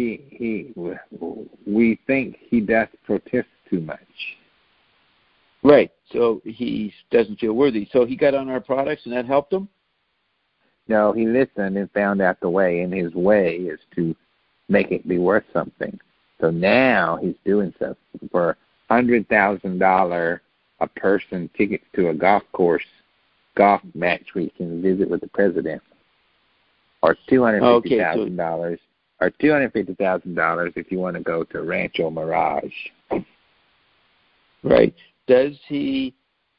Speaker 2: we think he does protest too much.
Speaker 1: Right. So he doesn't feel worthy. So he got on our products, and that helped him?
Speaker 2: No, he listened and found out the way, and his way is to make it be worth something. So now he's doing stuff for $100,000 a person tickets to a golf match where you can visit with the president, or $250,000, or $250,000 if you want to go to Rancho Mirage.
Speaker 1: Right. Does he?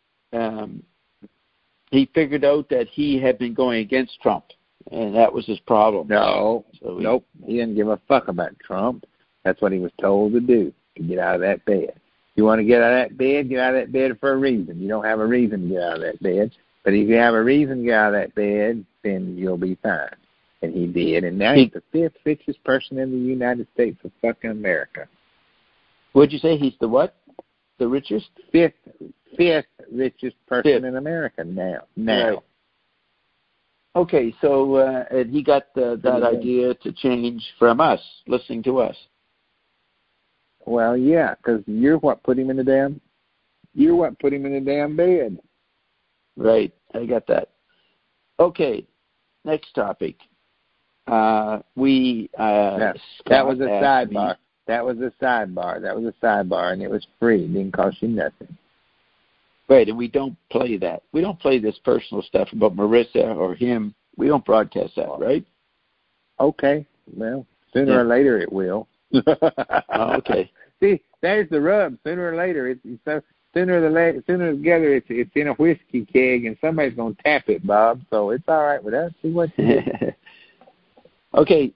Speaker 1: He figured out that he had been going against Trump, and that was his problem.
Speaker 2: Nope. He didn't give a fuck about Trump. That's what he was told to do, to get out of that bed. You want to get out of that bed? Get out of that bed for a reason. You don't have a reason to get out of that bed. But if you have a reason to get out of that bed, then you'll be fine. And he did. And now he's the fifth richest person in the United States of fucking America.
Speaker 1: What'd you say? He's the what? The richest?
Speaker 2: Fifth richest person in America now.
Speaker 1: Right. Okay, so and he got that idea to change from us, listening to us.
Speaker 2: Well, yeah, because you're what put him in the damn bed.
Speaker 1: Right, I got that. Okay, next topic. That
Speaker 2: was a sidebar. That was a sidebar, and it was free. It didn't cost you nothing.
Speaker 1: Right, and we don't play that. We don't play this personal stuff about Marissa or him. We don't broadcast that, right?
Speaker 2: Okay. Well, sooner or later it will.
Speaker 1: Okay.
Speaker 2: See, there's the rub. Sooner or later, sooner together, it's in a whiskey keg, and somebody's going to tap it, Bob. So it's all right with us. See what you do.
Speaker 1: Okay,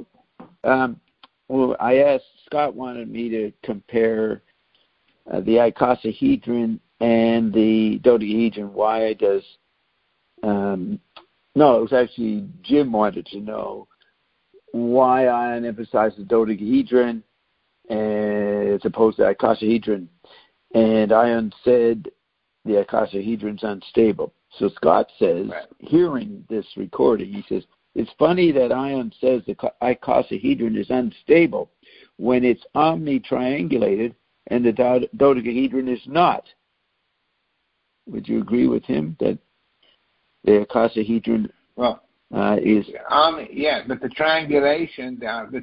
Speaker 1: I asked, Scott wanted me to compare the icosahedron and the dodecahedron. Why does no, it was actually Jim wanted to know Y-ion emphasizes dodecahedron as opposed to icosahedron. And Ion said the icosahedron's unstable. So Scott says, hearing this recording, he says, it's funny that Ion says the icosahedron is unstable when it's omnitriangulated and the dodecahedron is not. Would you agree with him that the icosahedron is?
Speaker 2: But the triangulation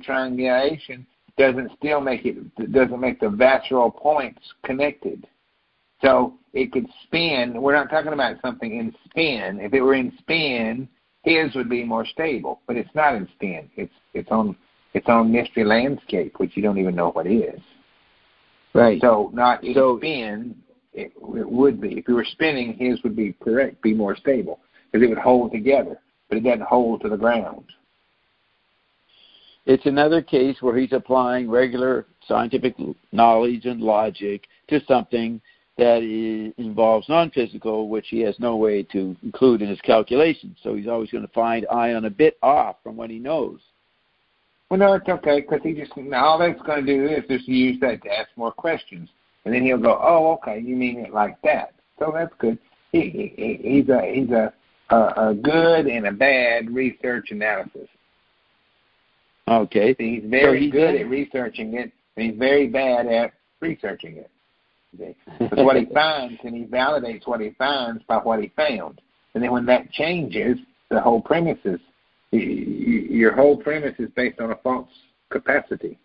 Speaker 2: doesn't make the vascular points connected. So it could spin. We're not talking about something in spin. If it were in spin, his would be more stable, but it's not in spin. It's on mystery landscape, which you don't even know what is.
Speaker 1: Right.
Speaker 2: So not in spin. It would be. If you were spinning, his would be correct, be more stable, because it would hold together, but it doesn't hold to the ground.
Speaker 1: It's another case where he's applying regular scientific knowledge and logic to something that involves non-physical, which he has no way to include in his calculations. So he's always going to find Ion a bit off from what he knows.
Speaker 2: Well, no, it's okay, because all that's going to do is just use that to ask more questions. And then he'll go, oh, okay, you mean it like that. So that's good. He's a good and a bad research analysis.
Speaker 1: Okay.
Speaker 2: He's very good at researching it, and he's very bad at researching it. Because what he finds, and he validates what he finds by what he found. And then when that changes, the whole premise is, your whole premise is based on a false capacity.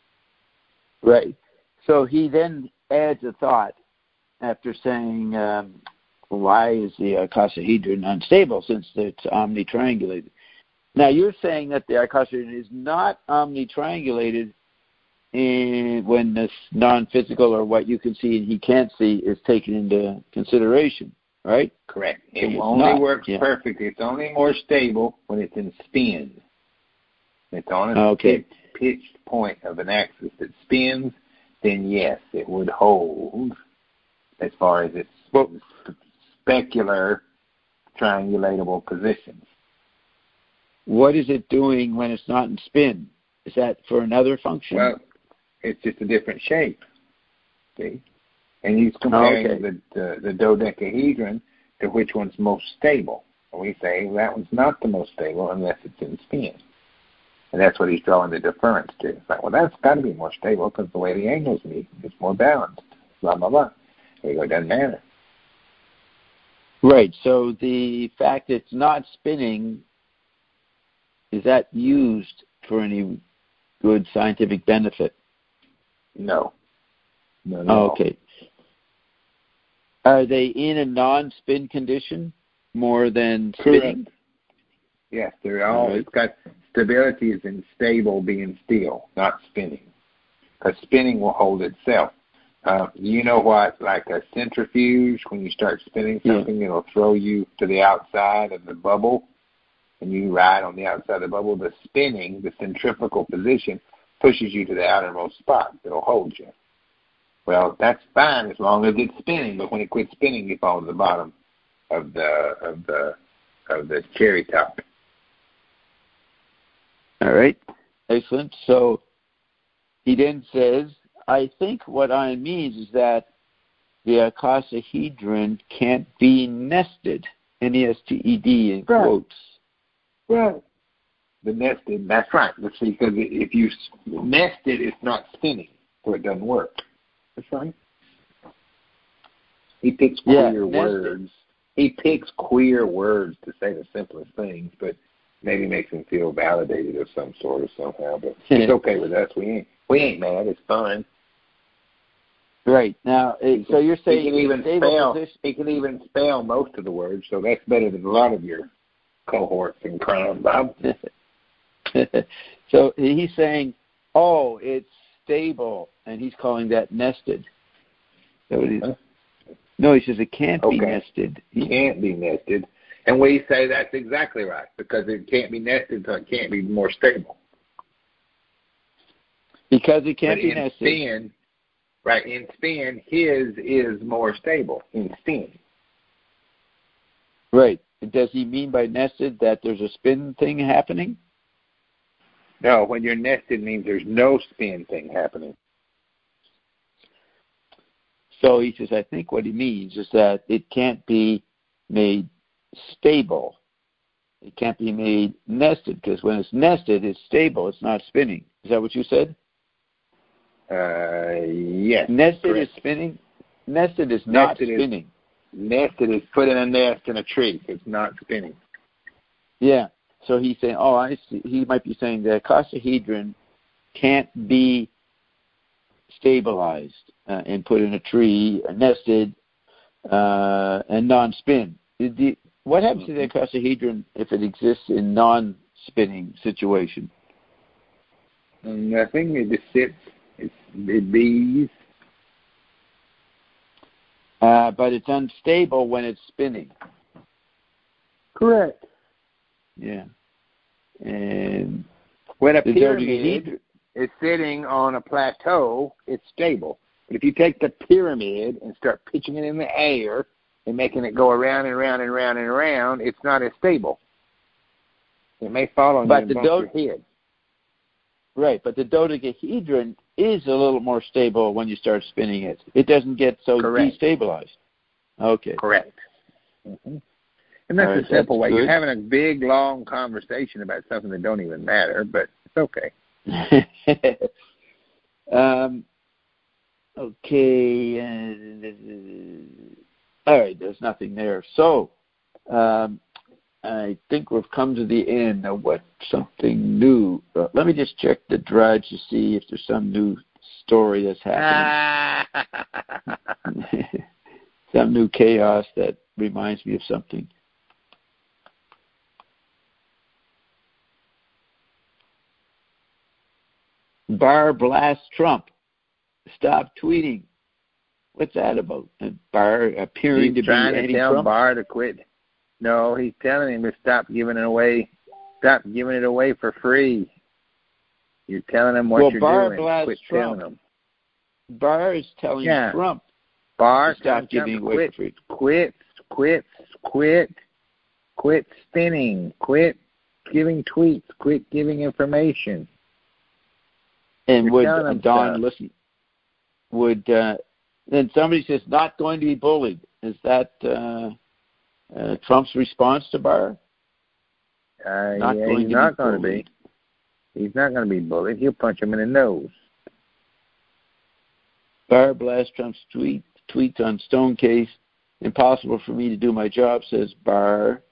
Speaker 1: Right. So he then adds a thought after saying, why is the icosahedron unstable since it's omnitriangulated? Now, you're saying that the icosahedron is not omnitriangulated when this non-physical or what you can see and he can't see is taken into consideration, right?
Speaker 2: Correct. It only works perfectly. It's only more stable when it's in spin. It's on a pitched point of an axis that spins, then yes, it would hold as far as its specular triangulatable positions.
Speaker 1: What is it doing when it's not in spin? Is that for another function?
Speaker 2: Well, it's just a different shape. See? And he's comparing the dodecahedron to which one's most stable. And we say that one's not the most stable unless it's in spin. And that's what he's drawing the deference to. It's like, well, that's got to be more stable because the way the angles meet, it's more balanced. Blah, blah, blah. There you go. It doesn't matter.
Speaker 1: Right. So the fact that it's not spinning, is that used for any good scientific benefit?
Speaker 2: No.
Speaker 1: Okay. Are they in a non-spin condition more than spinning?
Speaker 2: Correct. Yes, they're all. Right. It's got stability is in stable being still, not spinning. Because spinning will hold itself. You know what? Like a centrifuge, when you start spinning something, it'll throw you to the outside of the bubble, and you ride on the outside of the bubble. The spinning, the centrifugal position, pushes you to the outermost spot. It'll hold you. Well, that's fine as long as it's spinning, but when it quits spinning, you fall to the bottom of the cherry top.
Speaker 1: All right, excellent. So he then says, I think what Ion means is that the icosahedron can't be nested, N-E-S-T-E-D in quotes.
Speaker 2: Right. The nested, that's right. Let's see, because if you nest it, it's not spinning, so it doesn't work. That's right. He picks queer words. He picks queer words to say the simplest things, but maybe makes him feel validated of some sort or somehow. But it's okay with us. We ain't mad. It's fun.
Speaker 1: Right. Now, so you're saying
Speaker 2: he can even spell most of the words, so that's better than a lot of your cohorts in crime, Bob.
Speaker 1: So he's saying, oh, it's stable, and he's calling that nested. Is that what he's... No, he says it can't be nested.
Speaker 2: It can't be nested. And we say that's exactly right, because it can't be nested, so it can't be more stable.
Speaker 1: Because it can't be nested.
Speaker 2: Spin, right, in spin, his is more stable in spin.
Speaker 1: Right. Does he mean by nested that there's a spin thing happening?
Speaker 2: No, when you're nested means there's no spin thing happening.
Speaker 1: So he says, I think what he means is that it can't be made stable. It can't be made nested, because when it's nested, it's stable. It's not spinning. Is that what you said?
Speaker 2: Yes.
Speaker 1: Nested
Speaker 2: correct.
Speaker 1: is spinning? Nested is not spinning.
Speaker 2: Nested is put in a nest in a tree. It's not spinning.
Speaker 1: Yeah. So he's saying, I see. He might be saying the icosahedron can't be stabilized and put in a tree, nested, and non-spin. What happens to the icosahedron if it exists in non-spinning situation?
Speaker 2: Nothing. It just sits. It bees.
Speaker 1: But it's unstable when it's spinning.
Speaker 2: Correct.
Speaker 1: Yeah. And
Speaker 2: when a pyramid is sitting on a plateau, it's stable. But if you take the pyramid and start pitching it in the air and making it go around and around and around and around, it's not as stable. It may fall on you and bump your head.
Speaker 1: Right, but the dodecahedron is a little more stable when you start spinning it. It doesn't get so destabilized. Okay.
Speaker 2: Correct. Mm-hmm. And that's a simple way. Good. You're having a big, long conversation about something that don't even matter, but it's okay.
Speaker 1: Okay. All right, there's nothing there. So I think we've come to the end of something new. Let me just check the Drudge to see if there's some new story that's happening. Some new chaos that reminds me of something. Barr blasts Trump. Stop tweeting. What's that about? Barr appearing to be anti-Trump?
Speaker 2: He's trying to tell Barr to quit. No, he's telling him to stop giving it away. Stop giving it away for free. You're telling him what you're doing. Quit telling him.
Speaker 1: Barr is telling Trump
Speaker 2: to
Speaker 1: stop giving away for free.
Speaker 2: Quit spinning. Quit giving tweets. Quit giving information.
Speaker 1: And would Don listen? Would then somebody says not going to be bullied? Is that Trump's response to Barr?
Speaker 2: He's not going to be. He's not going to be bullied. He'll punch him in the nose.
Speaker 1: Barr blasts Trump's tweets on Stone case. Impossible for me to do my job, says Barr.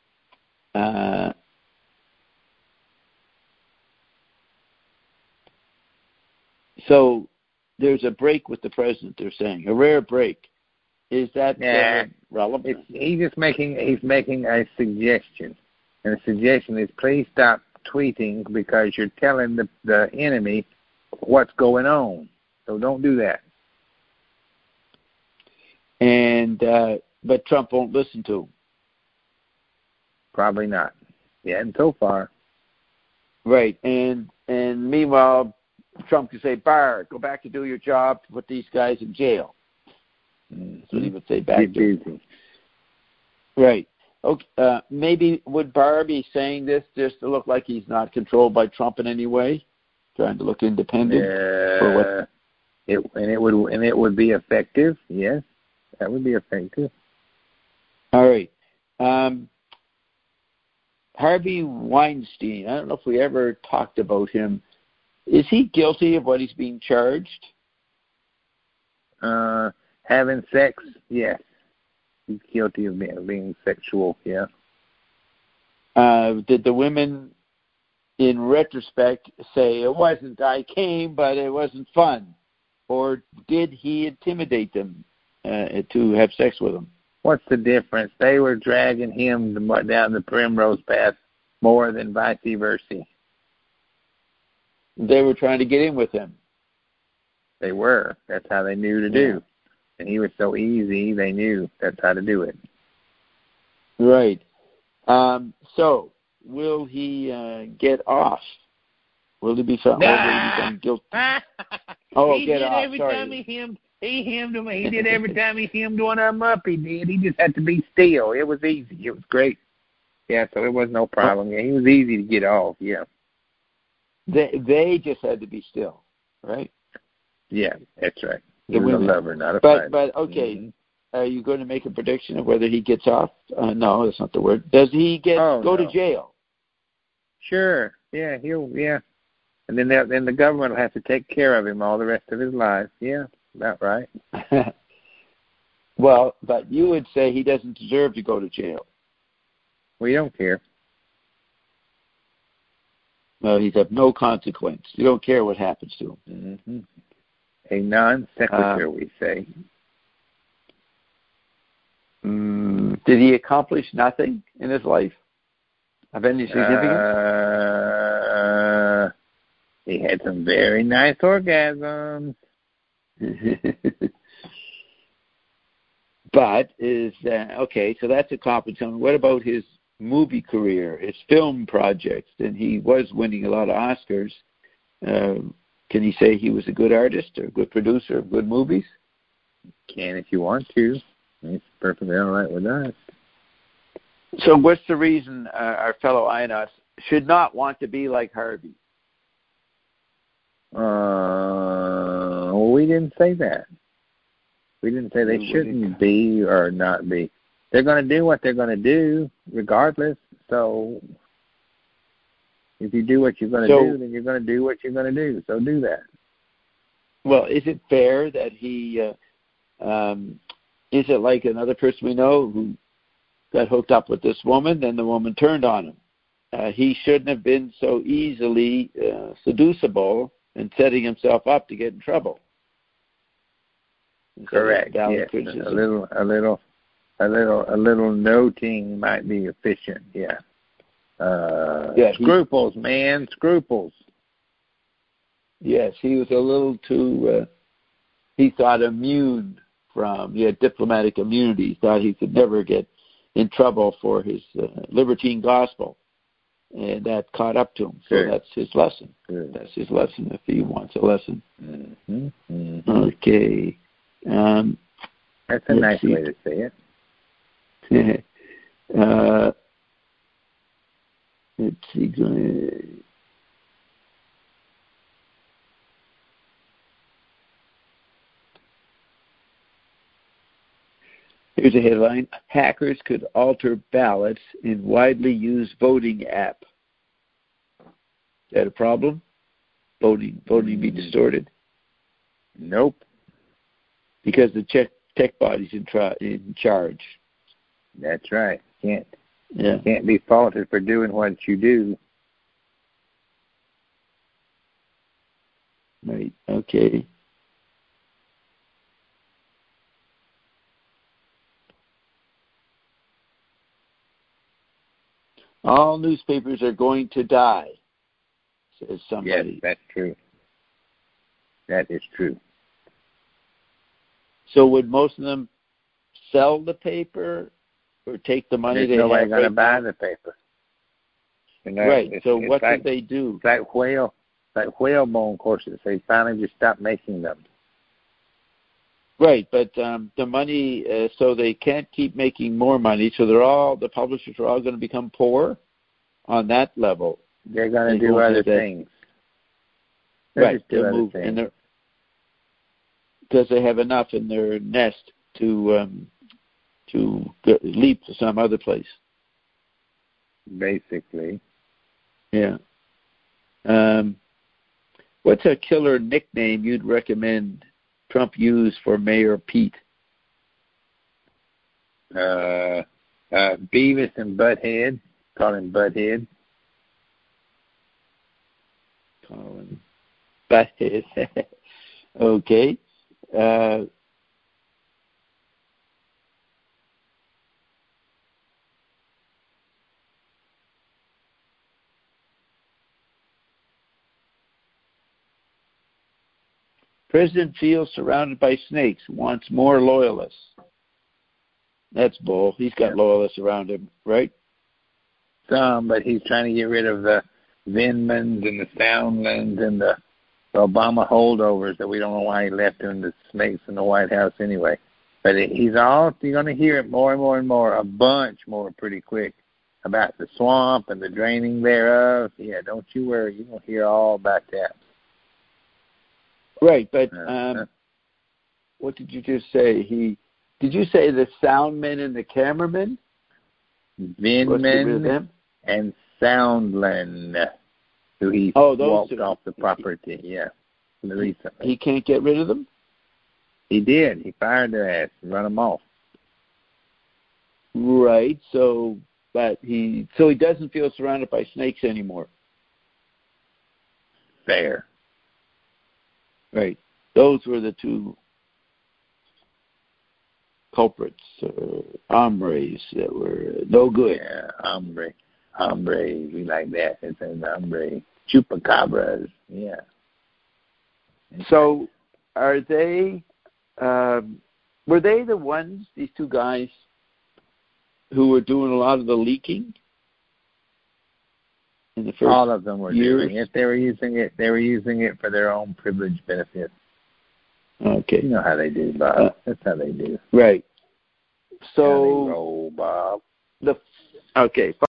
Speaker 1: So there's a break with the president, they're saying. A rare break. Is that relevant?
Speaker 2: He's making a suggestion. And the suggestion is please stop tweeting because you're telling the enemy what's going on. So don't do that.
Speaker 1: And but Trump won't listen to him.
Speaker 2: Probably not. Yeah, and so far.
Speaker 1: Right. And meanwhile Trump could say, Barr, go back to do your job to put these guys in jail. That's what he would say back to. Right. Okay. Maybe would Barr be saying this just to look like he's not controlled by Trump in any way, trying to look independent?
Speaker 2: It would be effective. Yes, that would be effective.
Speaker 1: All right. Harvey Weinstein. I don't know if we ever talked about him. Is he guilty of what he's being charged?
Speaker 2: Having sex, yes. He's guilty of being sexual, yeah.
Speaker 1: Did the women, in retrospect, say, it wasn't, I came, but it wasn't fun? Or did he intimidate them to have sex with them?
Speaker 2: What's the difference? They were dragging him down the primrose path more than vice versa.
Speaker 1: They were trying to get in with him.
Speaker 2: They were. That's how they knew to do. And he was so easy, they knew that's how to do it.
Speaker 1: Right. So, will he get off? Will he be found guilty?
Speaker 2: He did every time he hemmed him. He did every time he hemmed one of them up. He did. He just had to be still. It was easy. It was great. Yeah, so it was no problem. Yeah, he was easy to get off. Yeah.
Speaker 1: They just had to be still, right?
Speaker 2: Yeah, that's right. He was a lover, not a fighter.
Speaker 1: But okay. Mm-hmm. Are you going to make a prediction of whether he gets off? No, that's not the word. Does he go to jail?
Speaker 2: Sure. Yeah, and then the government will have to take care of him all the rest of his life. Yeah, about right.
Speaker 1: Well, but you would say he doesn't deserve to go to jail.
Speaker 2: We don't care.
Speaker 1: Well, he's of no consequence. You don't care what happens to him.
Speaker 2: Mm-hmm. A non sequitur, we say.
Speaker 1: Did he accomplish nothing in his life of any significance?
Speaker 2: He had some very nice orgasms.
Speaker 1: But okay, so that's accomplishment. What about his movie career, his film projects? And he was winning a lot of Oscars. Can you say he was a good artist or a good producer of good movies?
Speaker 2: Can if you want to. It's perfectly all right with us.
Speaker 1: So what's the reason our fellow Ionos should not want to be like Harvey?
Speaker 2: Well, we didn't say that. We didn't say they shouldn't be or not be. They're going to do what they're going to do regardless. So if you do what you're going to do, then you're going to do what you're going to do. So do that.
Speaker 1: Well, is it fair that he is it like another person we know who got hooked up with this woman, then the woman turned on him? He shouldn't have been so easily seducible and setting himself up to get in trouble.
Speaker 2: Correct. Yes. A little noting might be efficient. Yeah. Scruples, man, scruples.
Speaker 1: Yes, he was a little too. He thought immune from. He had diplomatic immunity. He thought he could never get in trouble for his libertine gospel, and that caught up to him. So that's his lesson. Good. That's his lesson if he wants a lesson.
Speaker 2: Mm-hmm. Mm-hmm.
Speaker 1: Okay.
Speaker 2: That's a nice way to say
Speaker 1: it. Let's see. Here's a headline. Hackers could alter ballots in widely used voting app. Is that a problem? Voting be distorted?
Speaker 2: Nope.
Speaker 1: Because the tech body's in charge.
Speaker 2: That's right. Can't be faulted for doing what you do.
Speaker 1: Right. Okay. All newspapers are going to die, says somebody.
Speaker 2: Yes, that's true. That is true.
Speaker 1: So would most of them sell the paper or take the money?
Speaker 2: There's nobody going to buy the paper.
Speaker 1: Right. So what did they do?
Speaker 2: It's like whalebone courses. They finally just stopped making them.
Speaker 1: Right, but the money, so they can't keep making more money. So the publishers are all going to become poor on that level.
Speaker 2: They're going to do other things.
Speaker 1: Right, they'll move because they have enough in their nest to leap to some other place.
Speaker 2: Basically.
Speaker 1: Yeah. What's a killer nickname you'd recommend Trump use for Mayor Pete?
Speaker 2: Beavis and Butthead. Call him Butthead.
Speaker 1: Call him Butthead. Okay. President feels surrounded by snakes, wants more loyalists. That's bull. He's got loyalists around him, right?
Speaker 2: Some, but he's trying to get rid of the Vindmans and the Soundlands and the Obama holdovers that we don't know why he left them, the snakes in the White House anyway. But you're going to hear it more and more and more, a bunch more pretty quick about the swamp and the draining thereof. Yeah, don't you worry. You will hear all about that.
Speaker 1: Right, but what did you just say? Did you say the soundman and the cameraman?
Speaker 2: Vindman and Soundland, who he walked off the property. Yeah, recently.
Speaker 1: He can't get rid of them?
Speaker 2: He did. He fired their ass and run them off.
Speaker 1: Right. So he doesn't feel surrounded by snakes anymore.
Speaker 2: Fair.
Speaker 1: Right. Those were the two culprits, hombres that were no good.
Speaker 2: Yeah, hombre. We like that. It's an hombre. Chupacabras. Yeah.
Speaker 1: So, are they? Were they the ones? These two guys who were doing a lot of the leaking in the first
Speaker 2: all of them were
Speaker 1: years?
Speaker 2: doing it. They were using it for their own privilege benefits.
Speaker 1: Okay.
Speaker 2: You know how they do, Bob. That's how they do.
Speaker 1: Right. So
Speaker 2: how they roll, Bob.
Speaker 1: Okay.